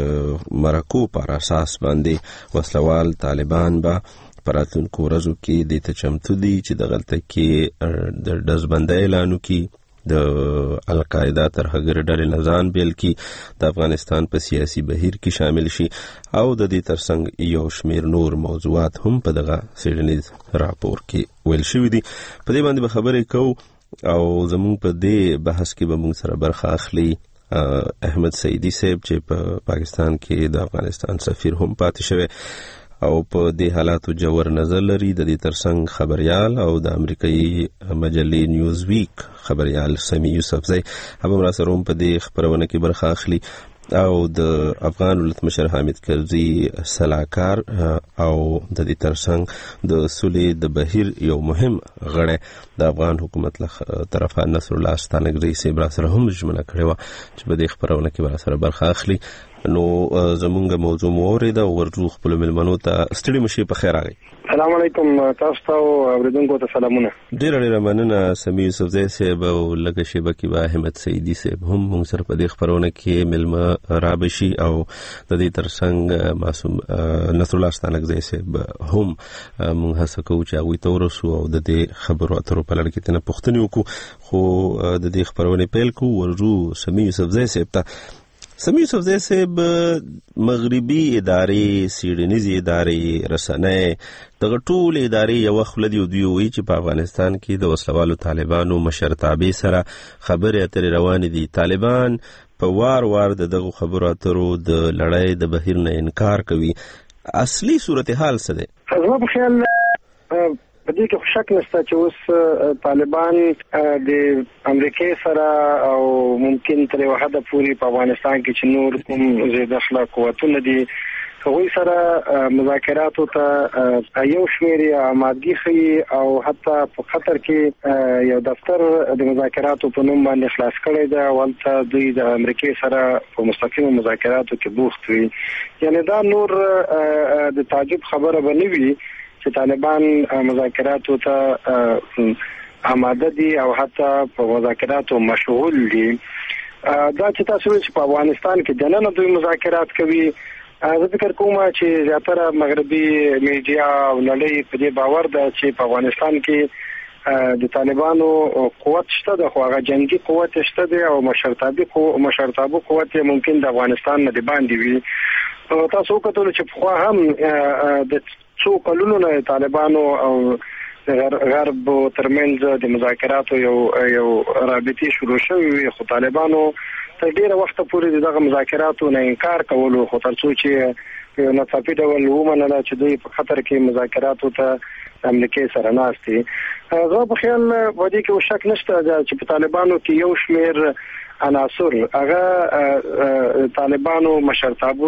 مرکو پر اساس باندې وسلوال طالبان به پراتونکو ورځو کې د تچمتو دي چې د غلطه کې د دزبندۍ اعلانو کې د القاعده تر هغه ډلې نزان بیل کی د افغانستان په سیاسي بهیر کې شامل شي او د دې ترڅنګ یو شمیر نور موضوعات هم په دغه سیډنیز راپور کې ویل شوی دي. په دې باندې خبرې کوو او زموږ په دې بحث کې به موږ سره برخه اخلي احمد سعیدی صاحب چې په پاکستان کې د افغانستان سفیر هم پاتې شوی او په دې حالاتو جوړ نظر لري. د دې ترڅنګ خبريال او د امریکایي مجلې نیوز ویک خبريال سمی یوسفزئی هم را سره په دې خبرونه کې برخه اخلي او د افغان ولسمشر حامد کرزي صلاحکار او د دې ترڅنګ د صلح د بهیر یو مهم غړی د افغان حکومت له طرفه نصر الله ستانګری سیب را سره هم ژمنه کړې و چې په دې خبرونه کې بر سره برخه اخلي. نو زمونږ موضوع موریده ورجو خپل ملمنو ته ستړي مشي په خیر راغی. السلام علیکم تاسو ته اوریدونکو ته سلامونه. ډیر مننه سمی یوسفزئی صاحب او لکه شیبه کې با احمد سعیدی صاحب هم موږ سره په دې خبرونه کې ملما رابشي او د دې ترڅنګ معصوم نصر الله ستانګزئی صاحب هم موږ هڅه کوو چې هغه ته ورسو او د دې خبرو اترو په لړ کې تنه پوښتنه وکړو. خو د دې خبرونه پیل کو ورجو سمی یوسفزئی صاحب ته. سمی یوسفزئی صاحب مغربي ادارې سیډنیز ادارې رسنۍ دغه ټول ادارې یو خلدي او دوی چې په افغانستان کې د وسلوالو طالبانو مشرتابه سره خبرې اترې روان دي. طالبان په وار دغه خبرو اترو د لړۍ د بهیر نه انکار کوي. اصلي صورتحال څه ده؟ زما په خیال په دې کې شک نشته چې اوس طالبان د امریکای سره او ممکن تر یو حد پورې په افغانستان کې چې نور کوم زیاده اخلاق قوتونه دي هغوی سره مذاکراتو ته یو شمیر آمادګي ښیي او حتی په قطر کې یو دفتر د مذاکراتو په نوم باندې خلاص کړی دی. ولته دوی د امریکای سره په مستقیم مذاکراتو کې بوخت وي. یعنی دا نور د تعجب خبره به نه وي چې طالبان مذاکراتو ته آماده دي او حتی په مذاکراتو مشغول دي. دا چې تاسو چې په افغانستان کې دننه دوی مذاکرات کوي زه فکر کوم چې زیاتره مغربي میډیا او نړۍ په دې باور ده چې په افغانستان کې د طالبانو قوت شته د هغه جنگي قوت شته دی او مشرتابه قوت ممکن د افغانستان نه دی باندې وي. تاسو کتل چې په هم د څو کلونو نه طالبانو او غرب ترمنځ د مذاکراتو یو رابطه شروع شوې خو طالبانو تر ډیره وخت پورې دغه مذاکراتو نه انکار کولو، خو تر څو چې یو ناڅاپي ډول ومنله چې دوی په خطر کې مذاکراتو ته امریکای سره ناست دي. زه په خیال باندې کې شک نشته چې په طالبانو کې یو شمیر عناصر هغه طالبانو مشرتابو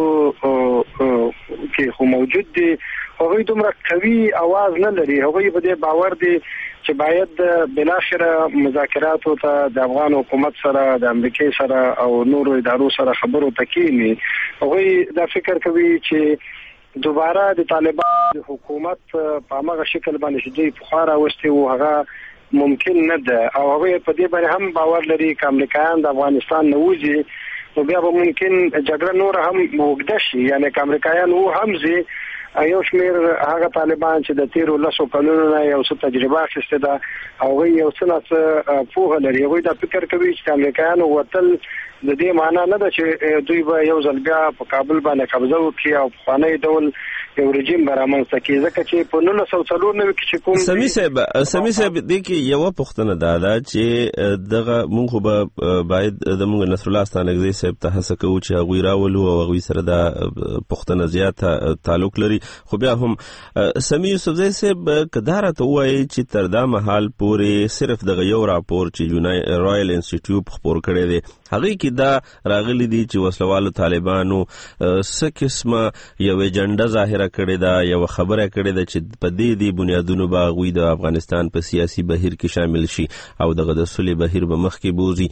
کې خو موجود دي، هغوی دومره قوي आवाज نه لري. هغوی په دې باور دي چې باید بلاخره مذاکراتو ته د افغان حکومت سره، د امریکای سره او نورو ادارو سره خبرو تکینی. هغوی دا فکر کوي چې دوباره د طالبان حکومت په هغه شکل باندې چې دوی پخوا راوستي وو هغه ممکن نه ده، او هغوی په دې باندې هم باور لري چې امریکایان د افغانستان نه وځي نو بیا به ممکن جګړه نور هم وګړه شي. یعنی چې امریکایان وو هم زی یو شمیر هغه طالبان چې د تیرو لسو کلونو نه یو څه تجربه اخیسته ده او یو څه نه پوهه لري. هغوی دا فکر کوي چې امریکایانو وتل د دې معنا نه ده چې دوی به یو ځل بیا په کابل باندې قبضه وکړي او په خوانی ډول یو رژیم برامنځته کړي، ځکه چې په 1994 کې کوم سمي صاحب د کې یو پوښتنه ده چې دغه موږ به باید د موږ نصر الله ستانګزی صاحب ته هڅه کوو چې هغوی راولو او هغوی سره د پوښتنه زیاته تعلق لري. خو بیا هم سمي یوسفزی صاحب کداره ته وایي چې تر دا مهال پورې صرف دغه یو راپور چې رایل انسټیټیوټ خپور کړی دی هغه کې دا راغلي دي چې وسلوالو طالبانو څه قسمه یو اجنډا ظاهره کړې ده، یو خبره کړې ده چې په دې بنیادونو به هغوی د افغانستان په سیاسي بهیر کې شامل شي او دغه د صلح بهیر به مخکې بوزي.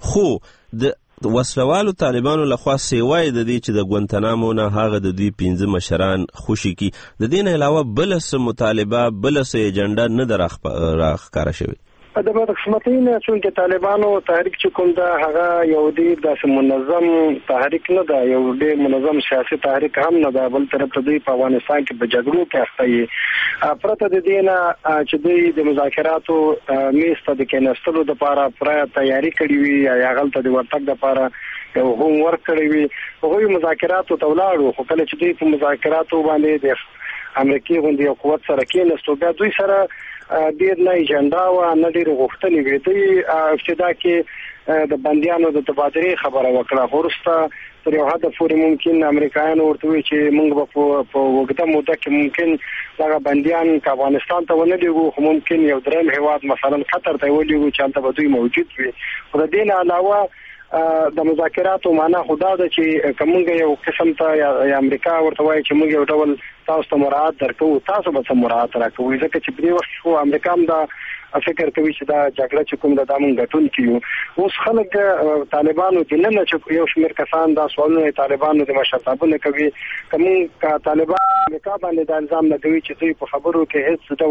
خو د وسلوالو طالبانو لخوا سیوای د دې چې د ګوانتانامو نه هغه د دوی 15 مشران خوشي کی، د دې نه علاوه بل څه مطالبه بل څه اجنډا نه راښکاره شوی. د بدقسمتۍ نه چې طالبانو تحریک چې کوم ده هغه یو ډیر داسې منظم تحریک نه ده، یو ډیر منظم سیاسي تحریک هم نه ده. بل طرف ته دوی په افغانستان کې په جګړو کې اخته یې پرته د دې نه چې دوی د مذاکراتو میز ته د کېناستلو دپاره پوره تیاری کړې وي یا هغلته د ورتګ دپاره یو هوم ورک کړی وي. هغوی مذاکراتو ته ولاړو، خو کله چې دوی په مذاکراتو باندې د امریکای غوندې یو قوت سره کېناستو بیا دوی سره ډیر نه ایجنډا و نه ډیر غوښتنې وي. دوی ابتدا کې د بندیانو د تبادلې خبره وکړه، خو وروسته تر یو حد پورې ممکن امریکایانو ورته وایي چې موږ به په اوږده موده کې ممکن دغه بندیان که افغانستان ته ونه لېږو، خو ممکن یو دریم هیواد مثلا قطر ته ولېږو چې هلته به دوی موجود وي. خو د دې نه علاوه د مذاکراتو معنا خدا ده چې کومه یو قسم ته یا امریکا ورته وایي چې موږ یو ډول تاسو ته مراعات درکو، تاسو به څه مراعات راکوئ، ځکه چې په دې وخت خو امریکا هم دا فکر کوي چې دا جګړه چې کوم د موږ ګټونکي یو. اوس خلک طالبانو د نن چې یو شمېر کسان دا سوالونه طالبانو د مشرتابونه کوي، کوم طالبان امریکا باندې د الزام لګوي چې دوی په خبرو کې هیڅ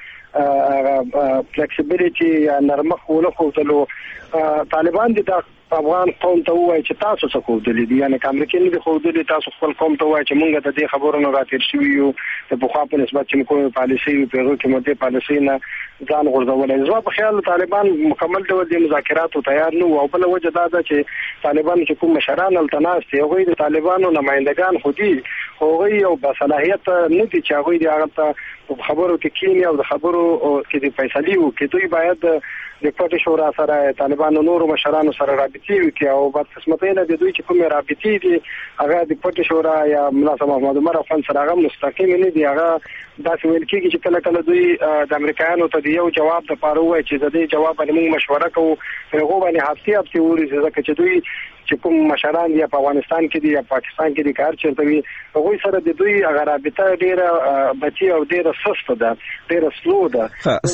ډول فلیکسیبیلیټي یا نرمښت ونه ښودلو. طالبان د افغان قوم ته وایي چې تاسو څه ښودلي دي، یعنې که امریکا نه دي ښودلي تاسو خپل قوم ته وایي چې موږ د دې خبرو نه راتېر شوي یو، د پخوا په نسبت چې کومې پالیسۍ وي په هغو کې مو دې پالیسۍ نه ځان غورځولی. زما په خیال طالبان مکمل ډول د مذاکراتو تیار نه وو، او بله وجه دا ده چې طالبانو چې کوم مشران هلته ناست دي هغوی د طالبانو نمایندګان خو دي، خو هغوی یو باصلاحیت نه دي چې هغوی د هغلته په خبرو کې کینی او د خبرو کې د فیصلې وکړي. دوی باید د پټې شورا سره طالبانو نورو مشرانو سره رابطې وکړي، او بدقسمتۍ نه د دوی چې کومې رابطې دي هغه د پټې شورا یا ملا صاحب محمد عمر افغان سره هغه مستقیم نه دي. هغه داسې ویل کېږي چې کله کله دوی د امریکایانو ته د یو جواب دپاره ووایي چې د دې جواب باندې موږ مشوره کوو، په هغو باندې هفتې وریځي، ځکه چې دوی چې کوم مشران یا په افغانستان کې دي یا پاکستان کې دي کار چیرته وي هغوی سره د دوی هغه رابطه ډېره بچي او ډېره سسته ده، ډېره سلو ده.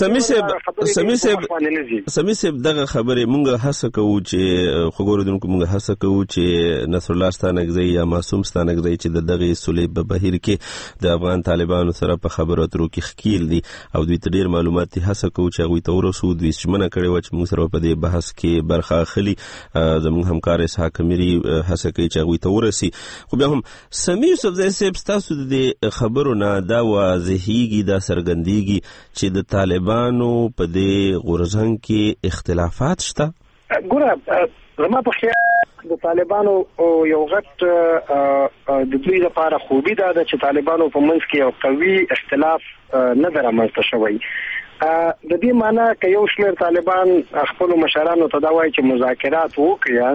سمي صاحب دغه خبرې موږ هڅه کوو چې خو ګورودونکو موږ هڅه کوو چې نصر الله ستانګزی یا معصوم ستانګزی چې د دغه صلح په بهیر کې د افغان طالبانو سره په خبرو اترو کې ښکیل دي او دوی ته ډېر معلومات دي، هڅه کوو چې هغوی ته ورسو. دوی ژمنه کړې وه چې موږ سره په دې بحث کې برخه اخلي. زموږ همکار حاکمری هڅه کوي چې هغوی ته ورسي. خو بیا هم سمي یوسفزی صاحب ستاسو د خبرو نه دا واضحېږي، دا څرګندېږي چې د طالبانو په دې غورځنګ کې اختلافات شته. ګوره زما په خیال د طالبانو یو غټ د دوی لپاره خوبي دا ده چې طالبانو په منځ کې یو قوي اختلاف نه ده رامنځته شوی. د دې معنی که یو شمېر طالبان خپلو مشرانو ته دا وایي چې مذاکرات وکړي،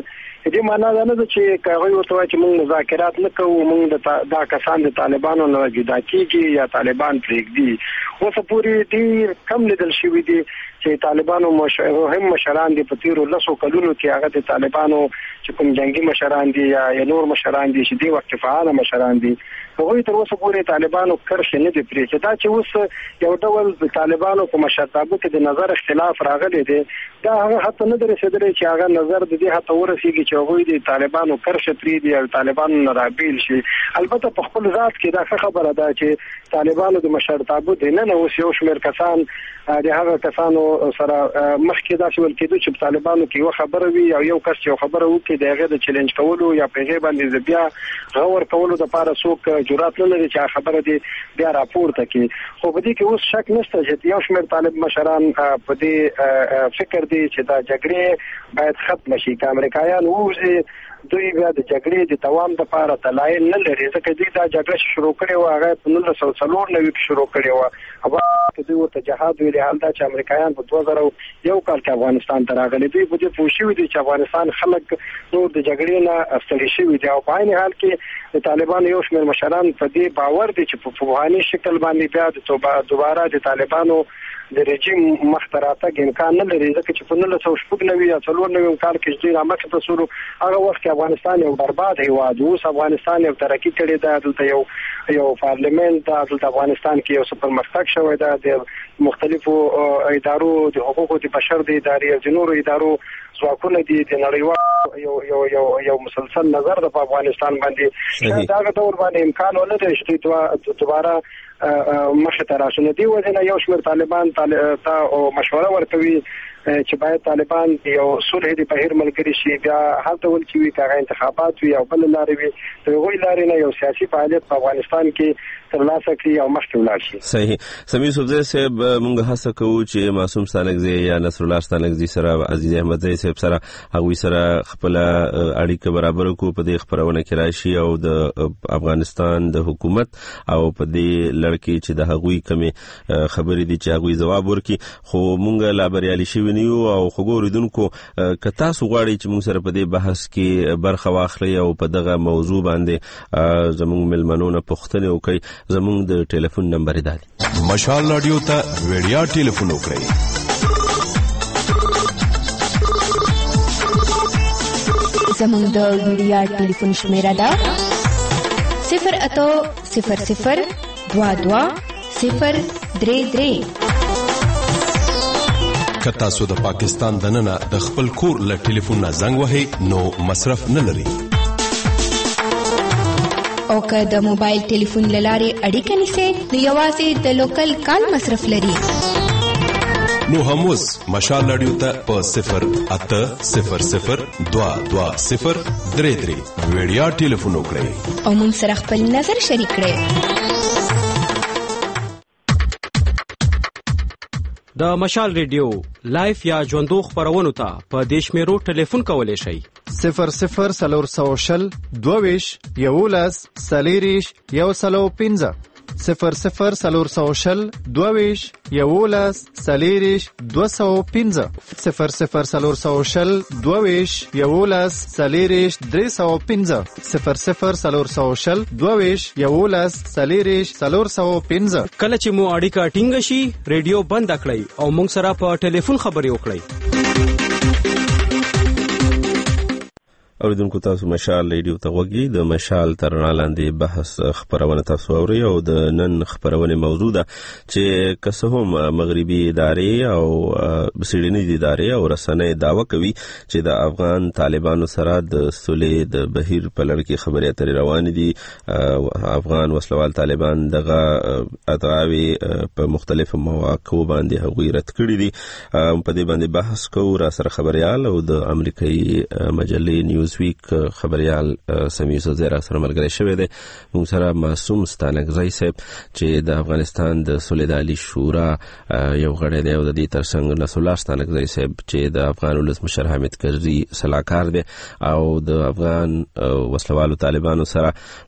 دې معنا دا نه ده چې هغوی ورته وایي چې موږ مذاکرات نه کوو، موږ دا کسان د طالبانو نه جدا کېږي یا طالبان پرېږدي. اوسه پورې ډېر کم لیدل شوي دي چې طالبانو هم مشران دي په تیرو 10 کلونو کې هغه د طالبانو چې کوم جنگي مشران دي یا نور مشران دي چې دی وخت فعال مشران دي، هغوی تر اوسه پورې طالبانو کرښې نه دي پرې. دا چې اوس یو ډول د طالبانو په مشرتابه کې د نظر اختلاف راغلی دی، دا هغه حتی نه دی رسېدلی چې هغه نظر د دې حتی ورسېږي چې هغوی د طالبانو کرښه پرېږدي او طالبانو نه رابېل شي. البته په خپل ذات کې دا ښه خبره ده چې طالبانو د مشرتابه دننه اوس یو شمېر کسان د هغه کسانو سره مخکې داسې ویل کېدو چې په طالبانو کې یو خبره وي او یو کس یو خبره وکړي د هغې د چیلنج کولو یا په هغې باندې بیا غور کولو دپاره څوک جرات نه لري چې هغه خبره دې بیا راپورته کړي. خو په دې کې اوس شک نشته چې یو شمېر طالب مشران په دې فکر دی چې دا جګړې باید ختمه شي، که امریکایان ووځي دوی بیا د جګړې د دوام دپاره دلایل نه لري، ځکه دوی دا جګړه چې شروع کړې وه هغه په 1994 کې شروع کړې وه، هغه دوی ورته جهاد ویلي. حال دا چې امریکایان په 2001 کال کې افغانستان ته راغلي، دوی په دې پوه شوي دي چې افغانستان خلک نور د جګړې نه ستړي شوي دي، او په عین حال کې د طالبانو یو شمېر مشران په دې باور دي چې په پوهاني شکل باندې بیا دوباره د طالبانو د رژیم مخته راتګ امکان نه لري، ځکه چې په 1994 یا 94 کال کې دوی رامخې ته سولو هغه وخت کې افغانستان یو برباد هیواد، اوس افغانستان یو ترقي کړې ده، دلته یو پارلیمنت ده، دلته افغانستان کې یو پرمختګ شوی ده، د مختلفو ادارو د حقوقو د بشر د ادارې او د نورو ادارو ځواکونه دي، د نړیوال یو مسلسل نظر ده په افغانستان باندې. دا دور باندې امکان ولري چې دوباره مخه ته راشي. دی وجه نه یو شمېر طالبان ته مشوره ورکوي چې باید طالبان یو صلح د بهیر ملګری شي، بیا هر ډول چې وي هغه انتخابات وي او بل لارې وي، د هغوی لارې نه یو سیاسي فعالیت په افغانستان کې ترلاسه کړي او مخکې ولاړ شي. صحیح. سمیع یوسفزی صاحب، موږ هڅه کوو چې معصوم ستانکزی یا نصر الله ستانکزی سره عزیز احمدزی صاحب سره هغوی سره خپل اړیکه برابر کړو په دې خپرونه کې راشي او د افغانستان د حکومت او په دې لړ کې چې د هغوی کمې خبرې دي چې هغوی ځواب ورکړي. خو موږ لا بریالي شوي نه یو او خو ګوریدونکو که تاسو غواړئ چې موږ سره په دې بحث کې برخه واخلئ او په دغه موضوع باندې زموږ مېلمنو نه پوښتنې وکړئ، زموږ د ټلیفون نمبر دا دی. مشال رادیو ته ویډیا ټلیفون وکړئ. زموږ د ویډیا ټلیفون شمیره ده 0800022 که تاسو د پاکستان دننه د خپل کور له ټلیفون نه زنګ وهئ نو مصرف نه لري، او که د موبایل ټلیفون له لارې اړیکه نیسئ نو یوازې د لوکل کال مصرف لري. نو هم اوس مشال رادیو ته په 0800022 ویډیا ټلیفون وکړئ او موږ سره خپل نظر شریک کړئ. د مشال ریډیو لایف یا ژوندو خبرونو ته په دیش میرو ټلیفون کولای شئ 00420 22 11 40 115 00420 22 11 40 215 00420 22 11 40 315 00420 22 11 40 415. کله چې مو اړیکه ټینګ شي ریډیو بند کړئ او موږ سره په ټلیفون خبرې وکړئ. اوریدونکو تاسو مشال ریډیو ته غوږی د مشال تر رڼا لاندې بحث خبرونه تاسو اورئ او د نن خبرونه موضوع ده چې که هم مغربي ادارې او سیډنیز ادارې او رسنۍ دعوه کوي چې د افغان طالبانو سره د صلح د بهیر په لړ کې خبرې اترې روانې دي. افغان وسلوال طالبان دغه ادعاوې په مختلفو مواقعو باندې هغوی رد کړي دي. په دې باندې بحث کوو. را سره خبريال او د امریکایي مجلې نیوز ویک خبريال سمیع یوسفزی را سره ملګری شوی دی. موږ سره معصوم ستانکزی صاحب چې د افغانستان د صلح عالی شورا یو غړی دی او د دې ترڅنګ نصر الله ستانکزی صاحب چې د افغان ولسمشر حامد کرزي سلاکار دی او د افغان وسلوالو طالبانو سره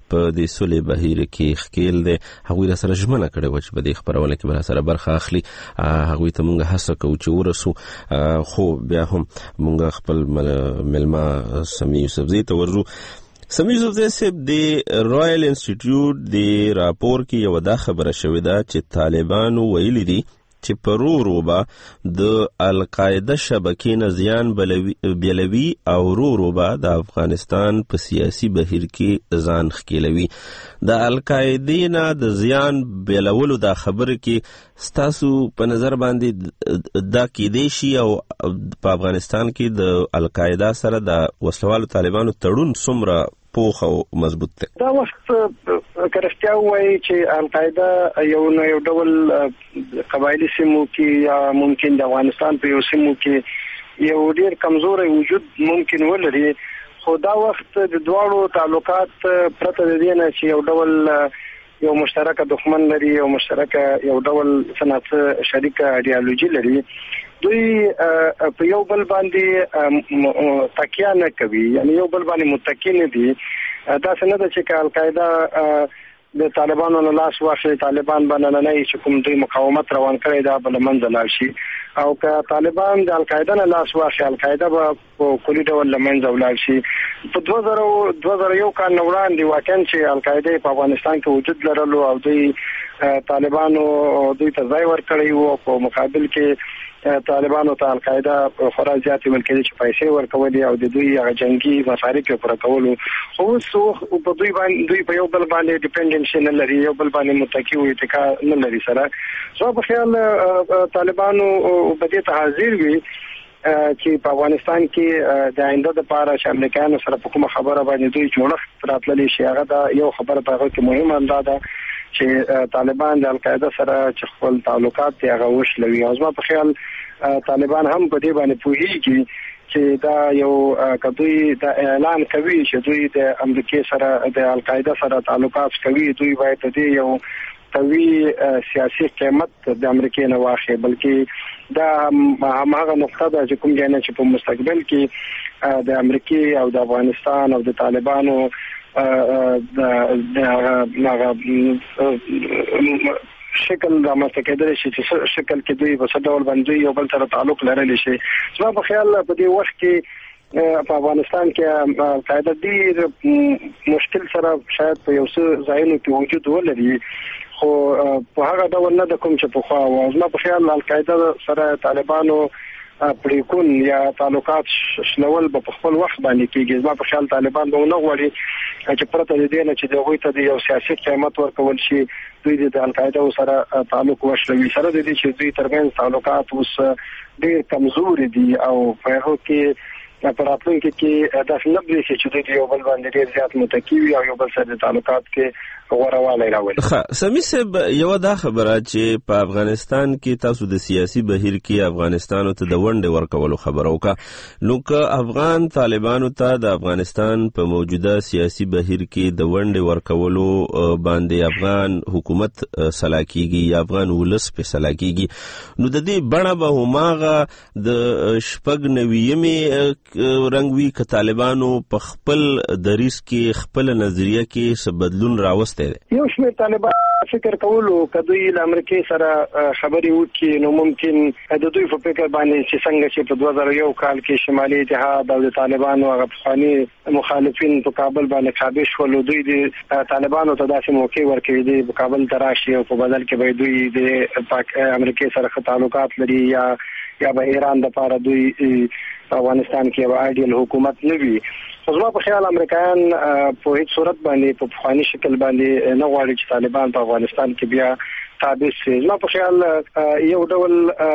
په دې سولې بهیر کې ښکیل دی هغوی را سره ژمنه کړې وه چې په دې خپرونه کې به را سره برخه اخلي هغوی ته موږ هڅه کوو چې ورسو خو بیا هم موږ خپل مېلمه سمیع یوسفزي ته ورځو. سمیع یوسفزي صاحب د رایل انسټیټیوټ د راپور کې یوه دا خبره شوې ده چې طالبانو ویلي دي چې په رو به د القاعده شبکې نه زیان بیلوي او رو به د افغانستان په سیاسي بهیر کې ځان ښکیلوي. د القاعدې نه د زیان بیلولو دا خبره کې ستاسو په نظر باندې دا کېدی شي او په افغانستان کې د القاعده سره د وسلوالو طالبانو تړون څومره پوخ او مضبوط دی؟ دا وخت کرشتیا وایي چې القاعده یو ډول قبایلي سیمو کې یا ممکن د افغانستان په یو سیمو کې یو ډیر کمزوري وجود ممکن ولري خو دا وخت د دواړو تعلقات پرته د دې نه چې یو ډول یو مشترک دښمن لري یو مشترک یو ډول صنعت شریکه ایډیالوژي لري دوی په یو بل باندې تکیه نه کوي یعنی یو بل باندې متکی نه دي. دا څنګه ده چې القاعده د طالبانو له لاس واخلي طالبان باندې نه چې کوم دوی مقاومت روان کړی دا بل منځ لاړ شي او که طالبان د القاعده نه لاس واخلي القاعده به کلی ډول لمنځه ولاړ شي. په 2001 کال وړاندې واقعا چې القاعده په افغانستان کې وجود لرلو او دوی طالبانو دوی ته ځای ورکړی وو په مقابل کې طالبانو ته القاعده خورا زیاتې ولکې چې پیسې ورکولې او د دوی هغه جنگي مصارف پر کولو خو اوس په دوی په یو بل باندې ډیپندنسي نه لري یو بل باندې متکی او اتکا نه لري سره زه په خیال طالبانو په دې ته حاضر وي چې په افغانستان کې د آینده لپاره چې امریکایانو سره په کومه خبره باندې دوی جوړښت راتللی شي هغه دا یو خبره په هغه کې مهمه ده چې طالبان د القاعده سره چې خپل تعلقات یې هغه وشلوي او زما په خیال طالبان هم په دې باندې پوهیږي چې دا یو کدوی د اعلان کوي چې دوی د امریکای سره د القاعده سره تعلقات کوي دوی باید د یو قوي سیاسي قیمت د امریکای نه واخلي بلکې دا هغه نقطه ده چې کوم ځای نه چې په مستقبل کې د امریکای او د افغانستان او د طالبانو شکل رامنځته کېدلی شي چې شکل کې دوی په څه ډول باندې یو بل سره تعلق لرلی شي. زما په خیال په دې وخت کې په افغانستان کې القاعده ډېر مشکل سره شاید په یو څه ځایونو کې وجود ولري خو په هغه ډول نه د کوم چې په خوا زما په خیال القاعده سره طالبانو پریکون یا تعلقات شلول په خپل وخت باندې کېږي. زما په خیال طالبان به نه غواړي چې پرته د دې نه چې دوی ته د یو سیاسي قیمت ورکول شي دوی د القاعده سره تعلق وشلوي سره د دې چې دوی ترمنځ تعلقات اوس ډېر کمزوري دي او په هغه کې په راتلونکي کې داسې نه برېښي چې دوی یو بل باندې ډېر زیات متکی وي او یو بل سره د تعلقات کې غوړوالی راولي. سمیع صاحب یوه دا خبره چې په افغانستان کې تاسو د سیاسي بهیر کې افغانستان ته د ونډې ورکولو خبره وکړه نو که افغان طالبانو ته د افغانستان په موجوده سیاسي بهیر کې د ونډې ورکولو باندې افغان حکومت سلا کیږي یا افغان ولس په سلا کیږي نو د دې بڼه به هماغه د شپږ نویمې رنګ وي که طالبانو په خپل دریځ کې خپل نظریه کې څه بدلون راوستی دی؟ یو شمېر طالبان فکر کولو که دوی له امریکای سره خبرې وکړي نو ممکن د دوی په فکر باندې چې څنګه چې په 2001 کال کې شمالي اتحاد او د طالبانو هغه پخواني مخالفین په کابل باندې قابض شول دوی د طالبانو ته داسې موقع ورکوي د کابل ته راشي او په بدل کې به دوی د امریکای سره تعلقات لري یا به ایران د پاره دوی افغانستان کې یو ایډیل حکومت نه وي. خو زما په خیال امریکایان په هیڅ صورت باندې په پخواني شکل باندې نه غواړي چې طالبان په افغانستان کې بیا قابض شي. زما په خیال یو ډول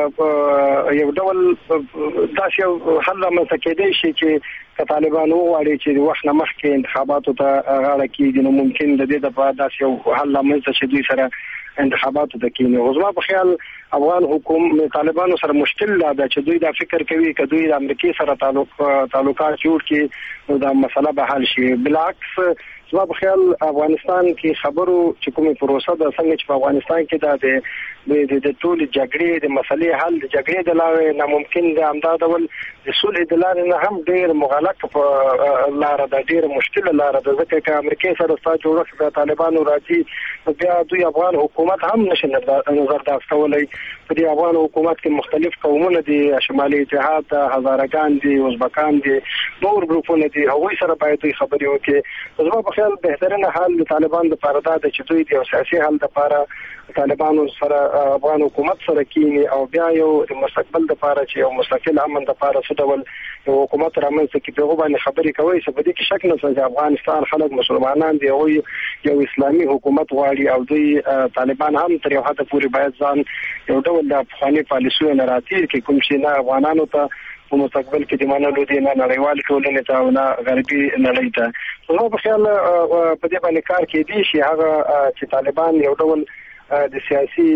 داسې یو حل رامنځته کېدی شي چې که طالبان وغواړي چې وخت نه مخکې انتخاباتو ته غاړه کېږدي نو ممکن د دې دپاره داسې یو حل رامنځته چې دوی سره انتخاباتو ته کېني. خو زما په خیال افغان حکومت طالبانو سره مشکل ده چې دوی دا فکر کوي که دوی د امریکای سره تعلقات جوړ کړي نو دا مسله به حل شي. بلعکس زما په خیال افغانستان کې خبرو چې کومه پروسه ده څنګه چې په افغانستان کې دا د ټول جګړې د مسلې حل د جګړې د لارې ناممکن دی، همدا ډول د صلح د لارې نه هم ډېر مغلق په لاره ده، ډېر مشکله لاره ده، ځکه چې امریکا سره ستا جوړښت د طالبانو راځي بیا دوی افغان حکومت هم نشي نظرداز کولی. په دې افغان حکومت کې مختلف قومونه دي، شمالي اتحاد، هزارګان دي، ازبکان دي، نور ګروپونه دي، هغوی سره باید دوی خبرې وکړي. زما په خیال بهترینه حل د طالبان لپاره دا ده چې دوی د سیاسي حل لپاره طالبانو سره افغان حکومت سره کینی او بیا یو د مستقبل لپاره چې یو مستقل امن لپاره څه ډول یو حکومت رامنځته کړي. په باندې خبرې کوي چې په دې کې شک نشته چې افغانستان خلک مسلمانان دي او یو اسلامي حکومت غواړي او دوی طالبان هم تر یو حد پورې باید ځان یو ډول د افغاني پالیسیو نه راتیر کې کوم چې نه افغانانو ته په مستقبل کې د منلو دي، نه نړیوال ټولنې ته او نه غربي نړۍ ته. نو په خیال په دې باندې کار کې دي چې هغه چې طالبان یو ډول د سیاسي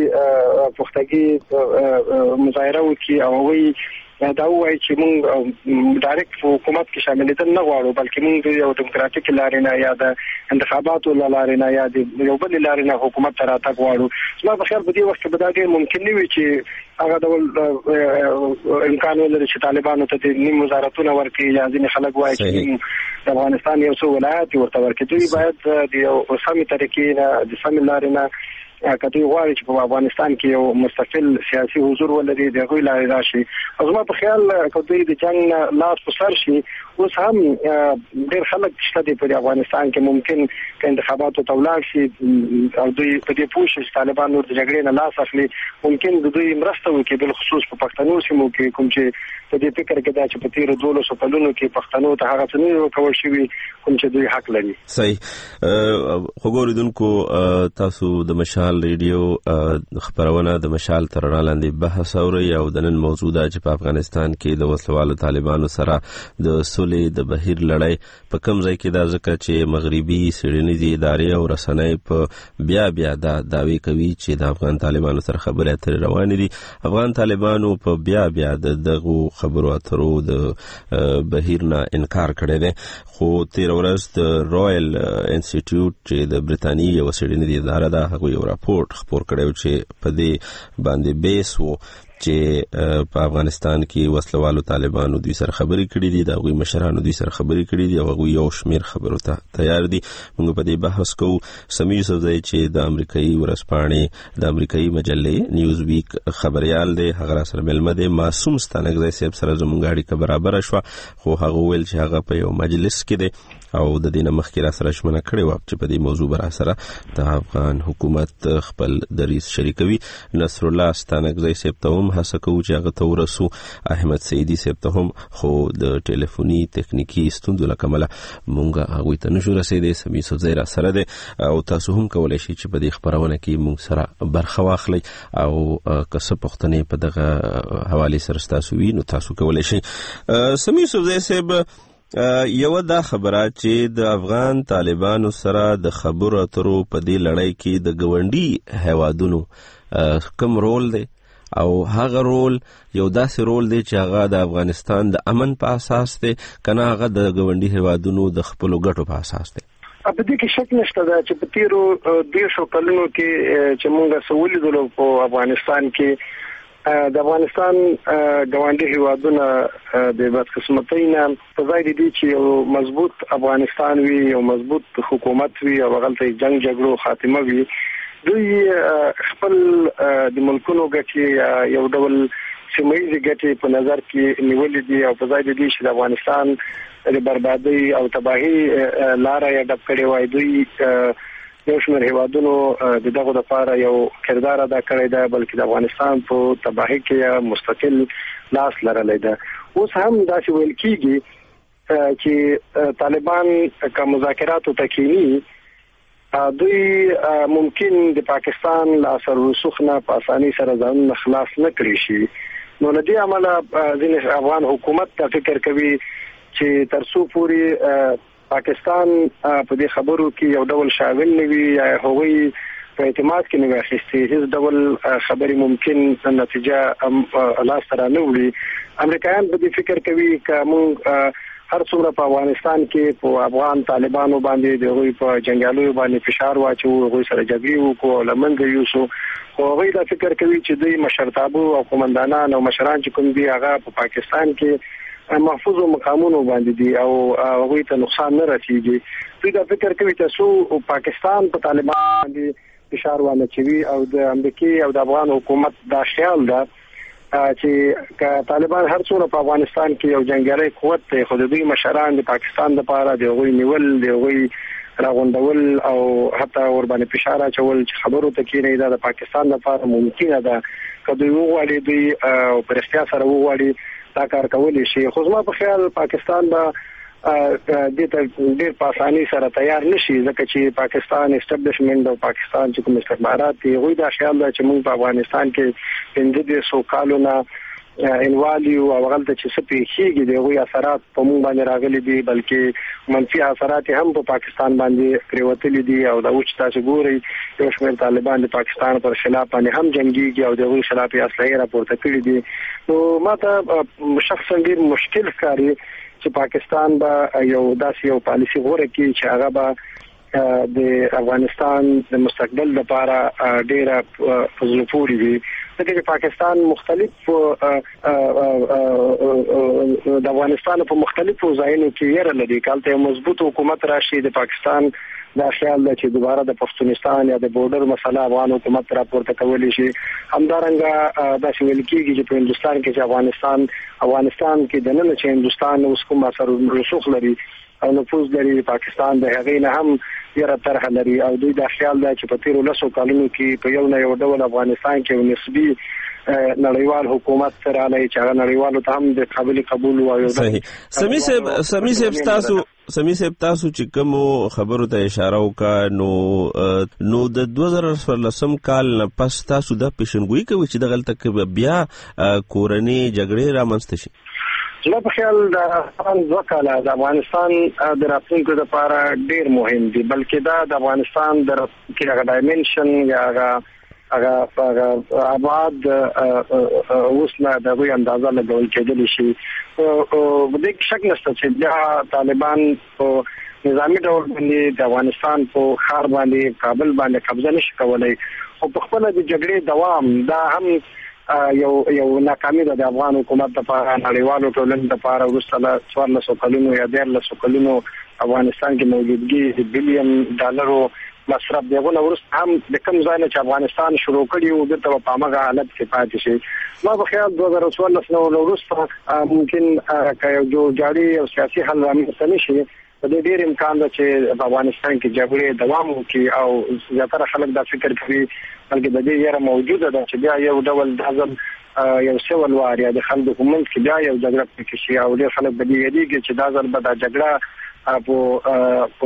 پختګي مظاهره وکړي او وایي دا وایي چې موږ ډایرکټ حکومت کې شاملېدل نه غواړو، بلکې موږ د یو دیموکراتیک لارې نه یا د انتخاباتو لارې نه یا د یو بل لارې نه حکومت ته راتګ غواړو. زما په خیال په دې وخت کې به دا ډېر ممکن نه وي چې هغه ډول امکان ولري چې طالبانو ته د نیم وزارتونه ورکړي یا ځینې خلک وایي چې د افغانستان یو څو ولایات ورته ورکړي. دوی باید د یو سمې طریقې نه د سمې لارې نه کدی غواړي چې په افغانستان کې یو مستقل سیاسي حضور ولري، د غوی لارې راشي. زما په خیال کدی د جنگ لاس په سر شي اوس هم ډېر خلک شته دی په افغانستان کې ممکن که انتخاباتو ته ولاړ شي او دوی په دې پوه شي چې طالبان نور د جګړې نه لاس اخلي، ممکن د دوی مرسته وکړي، بل خصوص په پښتنو سیمو کې کوم چې په دې فکر کې دا چې په تیرو 12 کلونو کې پښتنو ته هغه څه نه ورکول شوي کوم چې دوی حق لري. صحیح. وګوریدونکو تاسو د مشال ریډیو خبرونه د مشال تر رڼا لاندې بحث اوري او د نن موضوع ده چې په افغانستان کې د وسلوالو طالبانو سره د صلح د بهیر لړۍ په کوم ځای کې دا ځکه چې مغربي څېړنیزې ادارې او رسنۍ په بیا دا دعوی کوي چې د افغان طالبانو سره خبرې اترې روانې دي. افغان طالبانو په بیا دغه خبرو اترو د بهیر نه انکار کړی دی، خو تیر ورځ د رویل انسټیټیوټ چې د برتانیې یو څېړنیزه اداره ده هغه یو راپورټ خپور کړی چې په دې باندې بیس وو چې په افغانستان کې وسلوالو طالبانو دوی سره خبرې کړې دي، د هغوی مشرانو دوی سره خبرې کړې دي او هغوی یو شمیر خبرو ته تیار دي. موږ په دې بحث کوو. سمیع یوسفزی چې د امریکایي ورځپاڼې د امریکایي مجلې نیوز ویک خبریال دی، هغه سره ملمه دی. معصوم ستانکزی صاحب سره زموږ اړیکه برابر شوه، خو هغه ویل چې هغه په یو مجلس کې دی او د دې نه مخکې را سره ژمنه کړې وه چې په دې موضوع به را سره د افغان حکومت خپل دریځ شریکوي. نصر الله ستانکزی صاحب ته هم هڅه کوو چې هغه ته ورسو، احمد سعیدي صاحب ته هم، خو د ټلیفوني تکنیکي ستونزو له کمله مونږ هغوی ته نشو رسېدی. سمیع یوسفزی را سره دی او تاسو هم کولی شئ چې په دې خپرونه کې مونږ سره برخه واخلئ او که څه پوښتنې په دغه حوالې سره ستاسو وي نو تاسو کولی شئ. سمیع یوسفزی صاحب یو دا خبره چې د افغان طالبانو سره د خبرو اترو په دې لړۍ کې د ګاونډي هیوادونو کوم رول دی او هغه رول یو داسې رول دی چې هغه د افغانستان د امن په اساس دی کنه هغه د ګاونډي هیوادونو د خپلو ګټو په اساس دی؟ په دې کې شک نشته دا چې په تیرو 200 کلونو کې چې موږ سولې دلو په افغانستان کې د افغانستان ګاونډي هیوادونه د بدقسمتۍ نه په ځای دي چې یو مضبوط افغانستان وي، یو مضبوط حکومت وي او هغلته جنگ جګړو خاتمه وي. دوی خپل د ملکونو ګټې یو ډول سیمه‌ییزې ګټې په نظر کې نیولې دي او په ځای دي چې د افغانستان د بربادۍ او تباهي لاره یې ډب کړې وای. دوی یو شمېر هیوادونو د دغه لپاره یو کردار ادا کړی دی، بلکې د افغانستان په تباهي کې مستقل لاس لرلی دی. اوس هم داسې ویل کېږي چې طالبان که مذاکراتو ته کینی دوی ممکن د پاکستان له اثر رسوخ نه په اسانۍ سره ځانونه خلاص نه کړي شي. نو له دې امله ځینې افغان حکومت ته فکر کوي چې تر څو پورې پاکستان په دې خبرو کې یو ډول شامل نه وي یا هغوی په اعتماد کې نه واخیستي، هیڅ ډول خبرې ممکن نتیجه لاس ته رانه وړي. امریکایان په دې فکر کوي که موږ هر څومره په افغانستان کې په افغان طالبانو باندې د غوي په جنگالو باندې فشار واچو غوي سره جګړې وکړو لمنځه یوسو خو غوي دا فکر کوي چې دوی مشرتابو او قومندانان او مشران چې کوم دي هغه په پاکستان کې محفوظ مقامونو باندې دي او غوي ته نقصان نه رسیږي دوی دا فکر کوي چې پاکستان په طالبان باندې فشار واچوي او د امریکای او د افغان حکومت دا خیال ده چې طالبان هر څومره په افغانستان کې یو جنگیالي قوت دی خو د دوی مشران د پاکستان لپاره د غوي نیول د غوي راغونډول او حتی ور باندې فشار اچول چې خبرو ته کېنه دا د پاکستان لپاره ممکنه ده که دوی وغواړي دوی په رښتیا سره وغواړي دا کار کولی شي خو زما په خیال پاکستان به د ډېر په اسانۍ سره تیار نشي ځکه چې پاکستان اسټابلیشمنت او پاکستان چې کوم استخبارات دی غوي دا خیال ده چې موږ په افغانستان کې 15 کالو نه انوالیو او غلطه چې سپېخيږي د غوي اثرات په موږ باندې راغلي دي بلکې منفي اثرات هم په پاکستان باندې پریوتلي دي او دا چې تاسو ګورئ یو شمېر طالبان د پاکستان پر خلاف باندې هم جنگيږي او د غوي خلاف اسلحه راپورته کړي دي نو ماته شخصا ډېر مشکل ښکاري چې پاکستان به یو داسې یو پالیسي غوړه کوي چې هغه به د افغانستان د مستقبل لپاره ډېره فضل پوري وي ځکه چې پاکستان مختلف د افغانستان په مختلفو ځایونو کې یې لري کالته مضبوط حکومت راشي د پاکستان دا خیال ده چې دوباره د پښتونستان یا د بورډر مسله افغان حکومت راپورته کولی شي همدارنګه دا چې ویل کېږي چې په هندستان کې چې افغانستان کې د نن چې هندستان اوس کوم اثر رسوخ لري او نفوذ لري پاکستان د هغې نه هم یره طرح لري او دوی دا خیال ده چې په تیرو 10 کالونو کې په یو نه یو ډول افغانستان کې نسبی نړیوال حکومت سره لای چې هغه نړیوالو ته هم د قابل قبول وایو سمي صاحب تاسو چې کوم خبرو ته اشاره وکړه نو د 2014 کال نه پس تاسو د پیشنګوئی کوي چې د غلطه بیا کورنۍ جګړې رامنځته شي زما په خیال د افغان ځکه د افغانستان د راتلونکو لپاره ډیر مهم دي بلکې دا د افغانستان د راتلونکو ډایمنشن یا هغه ابعاد اوسنه د وی اندازه لګول کېدلی شي او د دې شک نشته چې د طالبان په نظامی ډول باندې د افغانستان په ښار باندې کابل باندې قبضه نشي کولای او په خپل د جګړې دوام دا هم یو ناکامي ده د افغان حکومت لپاره نړیوالو ټولنې لپاره ورسره 1400 کلونو یا 1300 کلونو افغانستان کې موجودګي د بلین ډالرو مصرف دیغه ورسته هم د کوم ځای نه چې افغانستان شروع کړي او د په پامغه حالت کې پاتې شي ما په خیال 2014 نو ورسته ممکن که یو جاري او سیاسي حل رامنځته نشي په دې ډېر امکان ده چې په افغانستان کې جګړې دوام وکړي او زیاتره خلک دا فکر کوي بلکې د دې یره موجوده ده چې بیا یو ډول د یو سیول وار یا د خلکو کومنس کې بیا یو جګړه پکې شي او ډېر خلک به دې یادېږي چې دا ځل به دا جګړه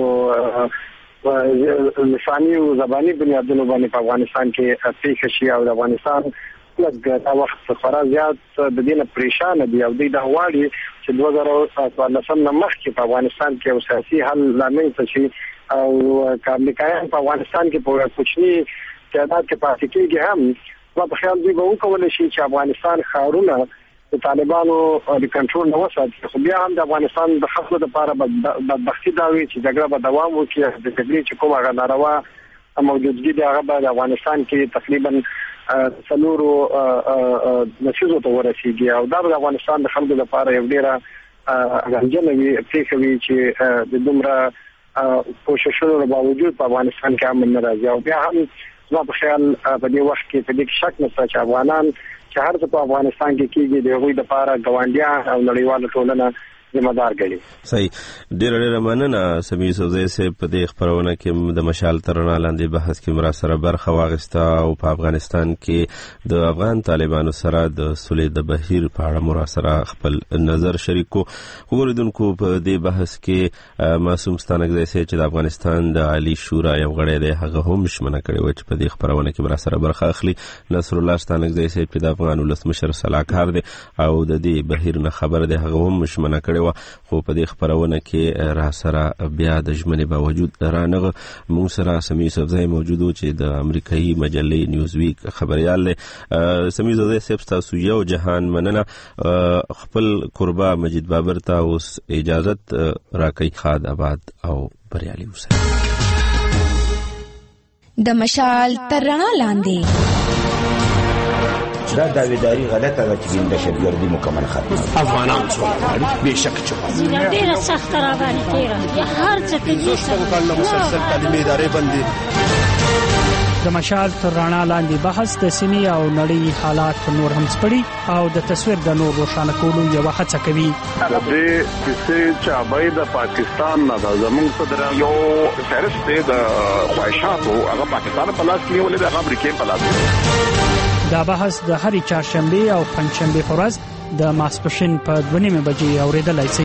په لساني او زباني بنیادونو باندې په افغانستان کې پیښ شي او د افغانستان دا وخت خورا زیات د دې نه پریشان دي او د هوالي چې 2014 نه مخکې په افغانستان کې یو سیاسي حل رامنځته شي او امریکایان په افغانستان کې په کوچني تعداد کې پاتې کېږي هم په خیال دی به وکول شي چې افغانستان خارونه د طالبانو د کنټرول نه وساتي خو بیا هم د افغانستان د خلکو لپاره بدبختي دا وي چې جګړه به دوام وکړي د جګړې چې کومه ناروا موجودګي د هغه د افغانستان کې تقریبا څلورو نشو ته ورسیږي او دا د افغانستان د خلکو لپاره یو ډیره غنجنوي فکروي چې د دومره کوششونو باوجود په افغانستان کې امن ناراضي او بیا هم زما په خیال په دې وخت کې په دې شک نشته چې افغانان چې هر څه په افغانستان کې کېږي د هغوی لپاره ګاونډیان او نړیواله ټولنه ذمہ دار ګڼي. صحیح ډېر مننه سمي سوزي صاحب په دې خبرونه کې د مشال ترنا لاندې بحث کې مرا سره برخه واغسته او په افغانستان کې د افغان طالبانو سره د سولې د بهیر په اړه مرا سره خپل نظر شریکو وګوریدونکو په دې بحث کې معصوم ستانګزی چې د افغانستان د عالی شورا یو غړی دی هغه هم شمنه کړی و چې په دې خبرونه کې مرا سره برخه اخلي. نصر الله ستانګزی چې د افغان ولسمشر صلاحکار دی او د دې بهیر نه خبر دی هغه هم شمنه کړی کړې وه، خو په دې خپرونه کې را سره بیا د ژمنې باوجود رانغه. موږ سره سمیع یوسفزی موجود و چې د امریکایي مجلې نیوز ویک خبریال دی. سمیع یوسفزی صاحب تاسو یو جهان مننه. خپل قربا مجید بابر ته اوس اجازت راکړئ. خاد آباد او بریالي اوسئ. د مشال تر رڼا لاندې دا داویداری غلطه ده چې د دهشتګردي مکمل ختمه افغانان څوک بېشک چې ډېره سخته را باندې تېره هر څه کوي څنګه مسلسل تعلیمي ادارې بندي. د مشال تر رڼا لاندې بحث د سیمې او نړۍ حالات نور هم سپړي او د تصویر د نور روښانه کولو یوه هڅه کوي. د دې کیسې چابۍ د پاکستان نه ده. زموږ صدر یو فهرست دی د خواهشاتو، هغه پاکستان په لاس کې نیولې ده، هغه امریکې په لاس کې. دا بحث د هرې چهارشنبې او پنجشنبې په ورځ د ماسپښین په 2:30 بجې اورېدلای شئ.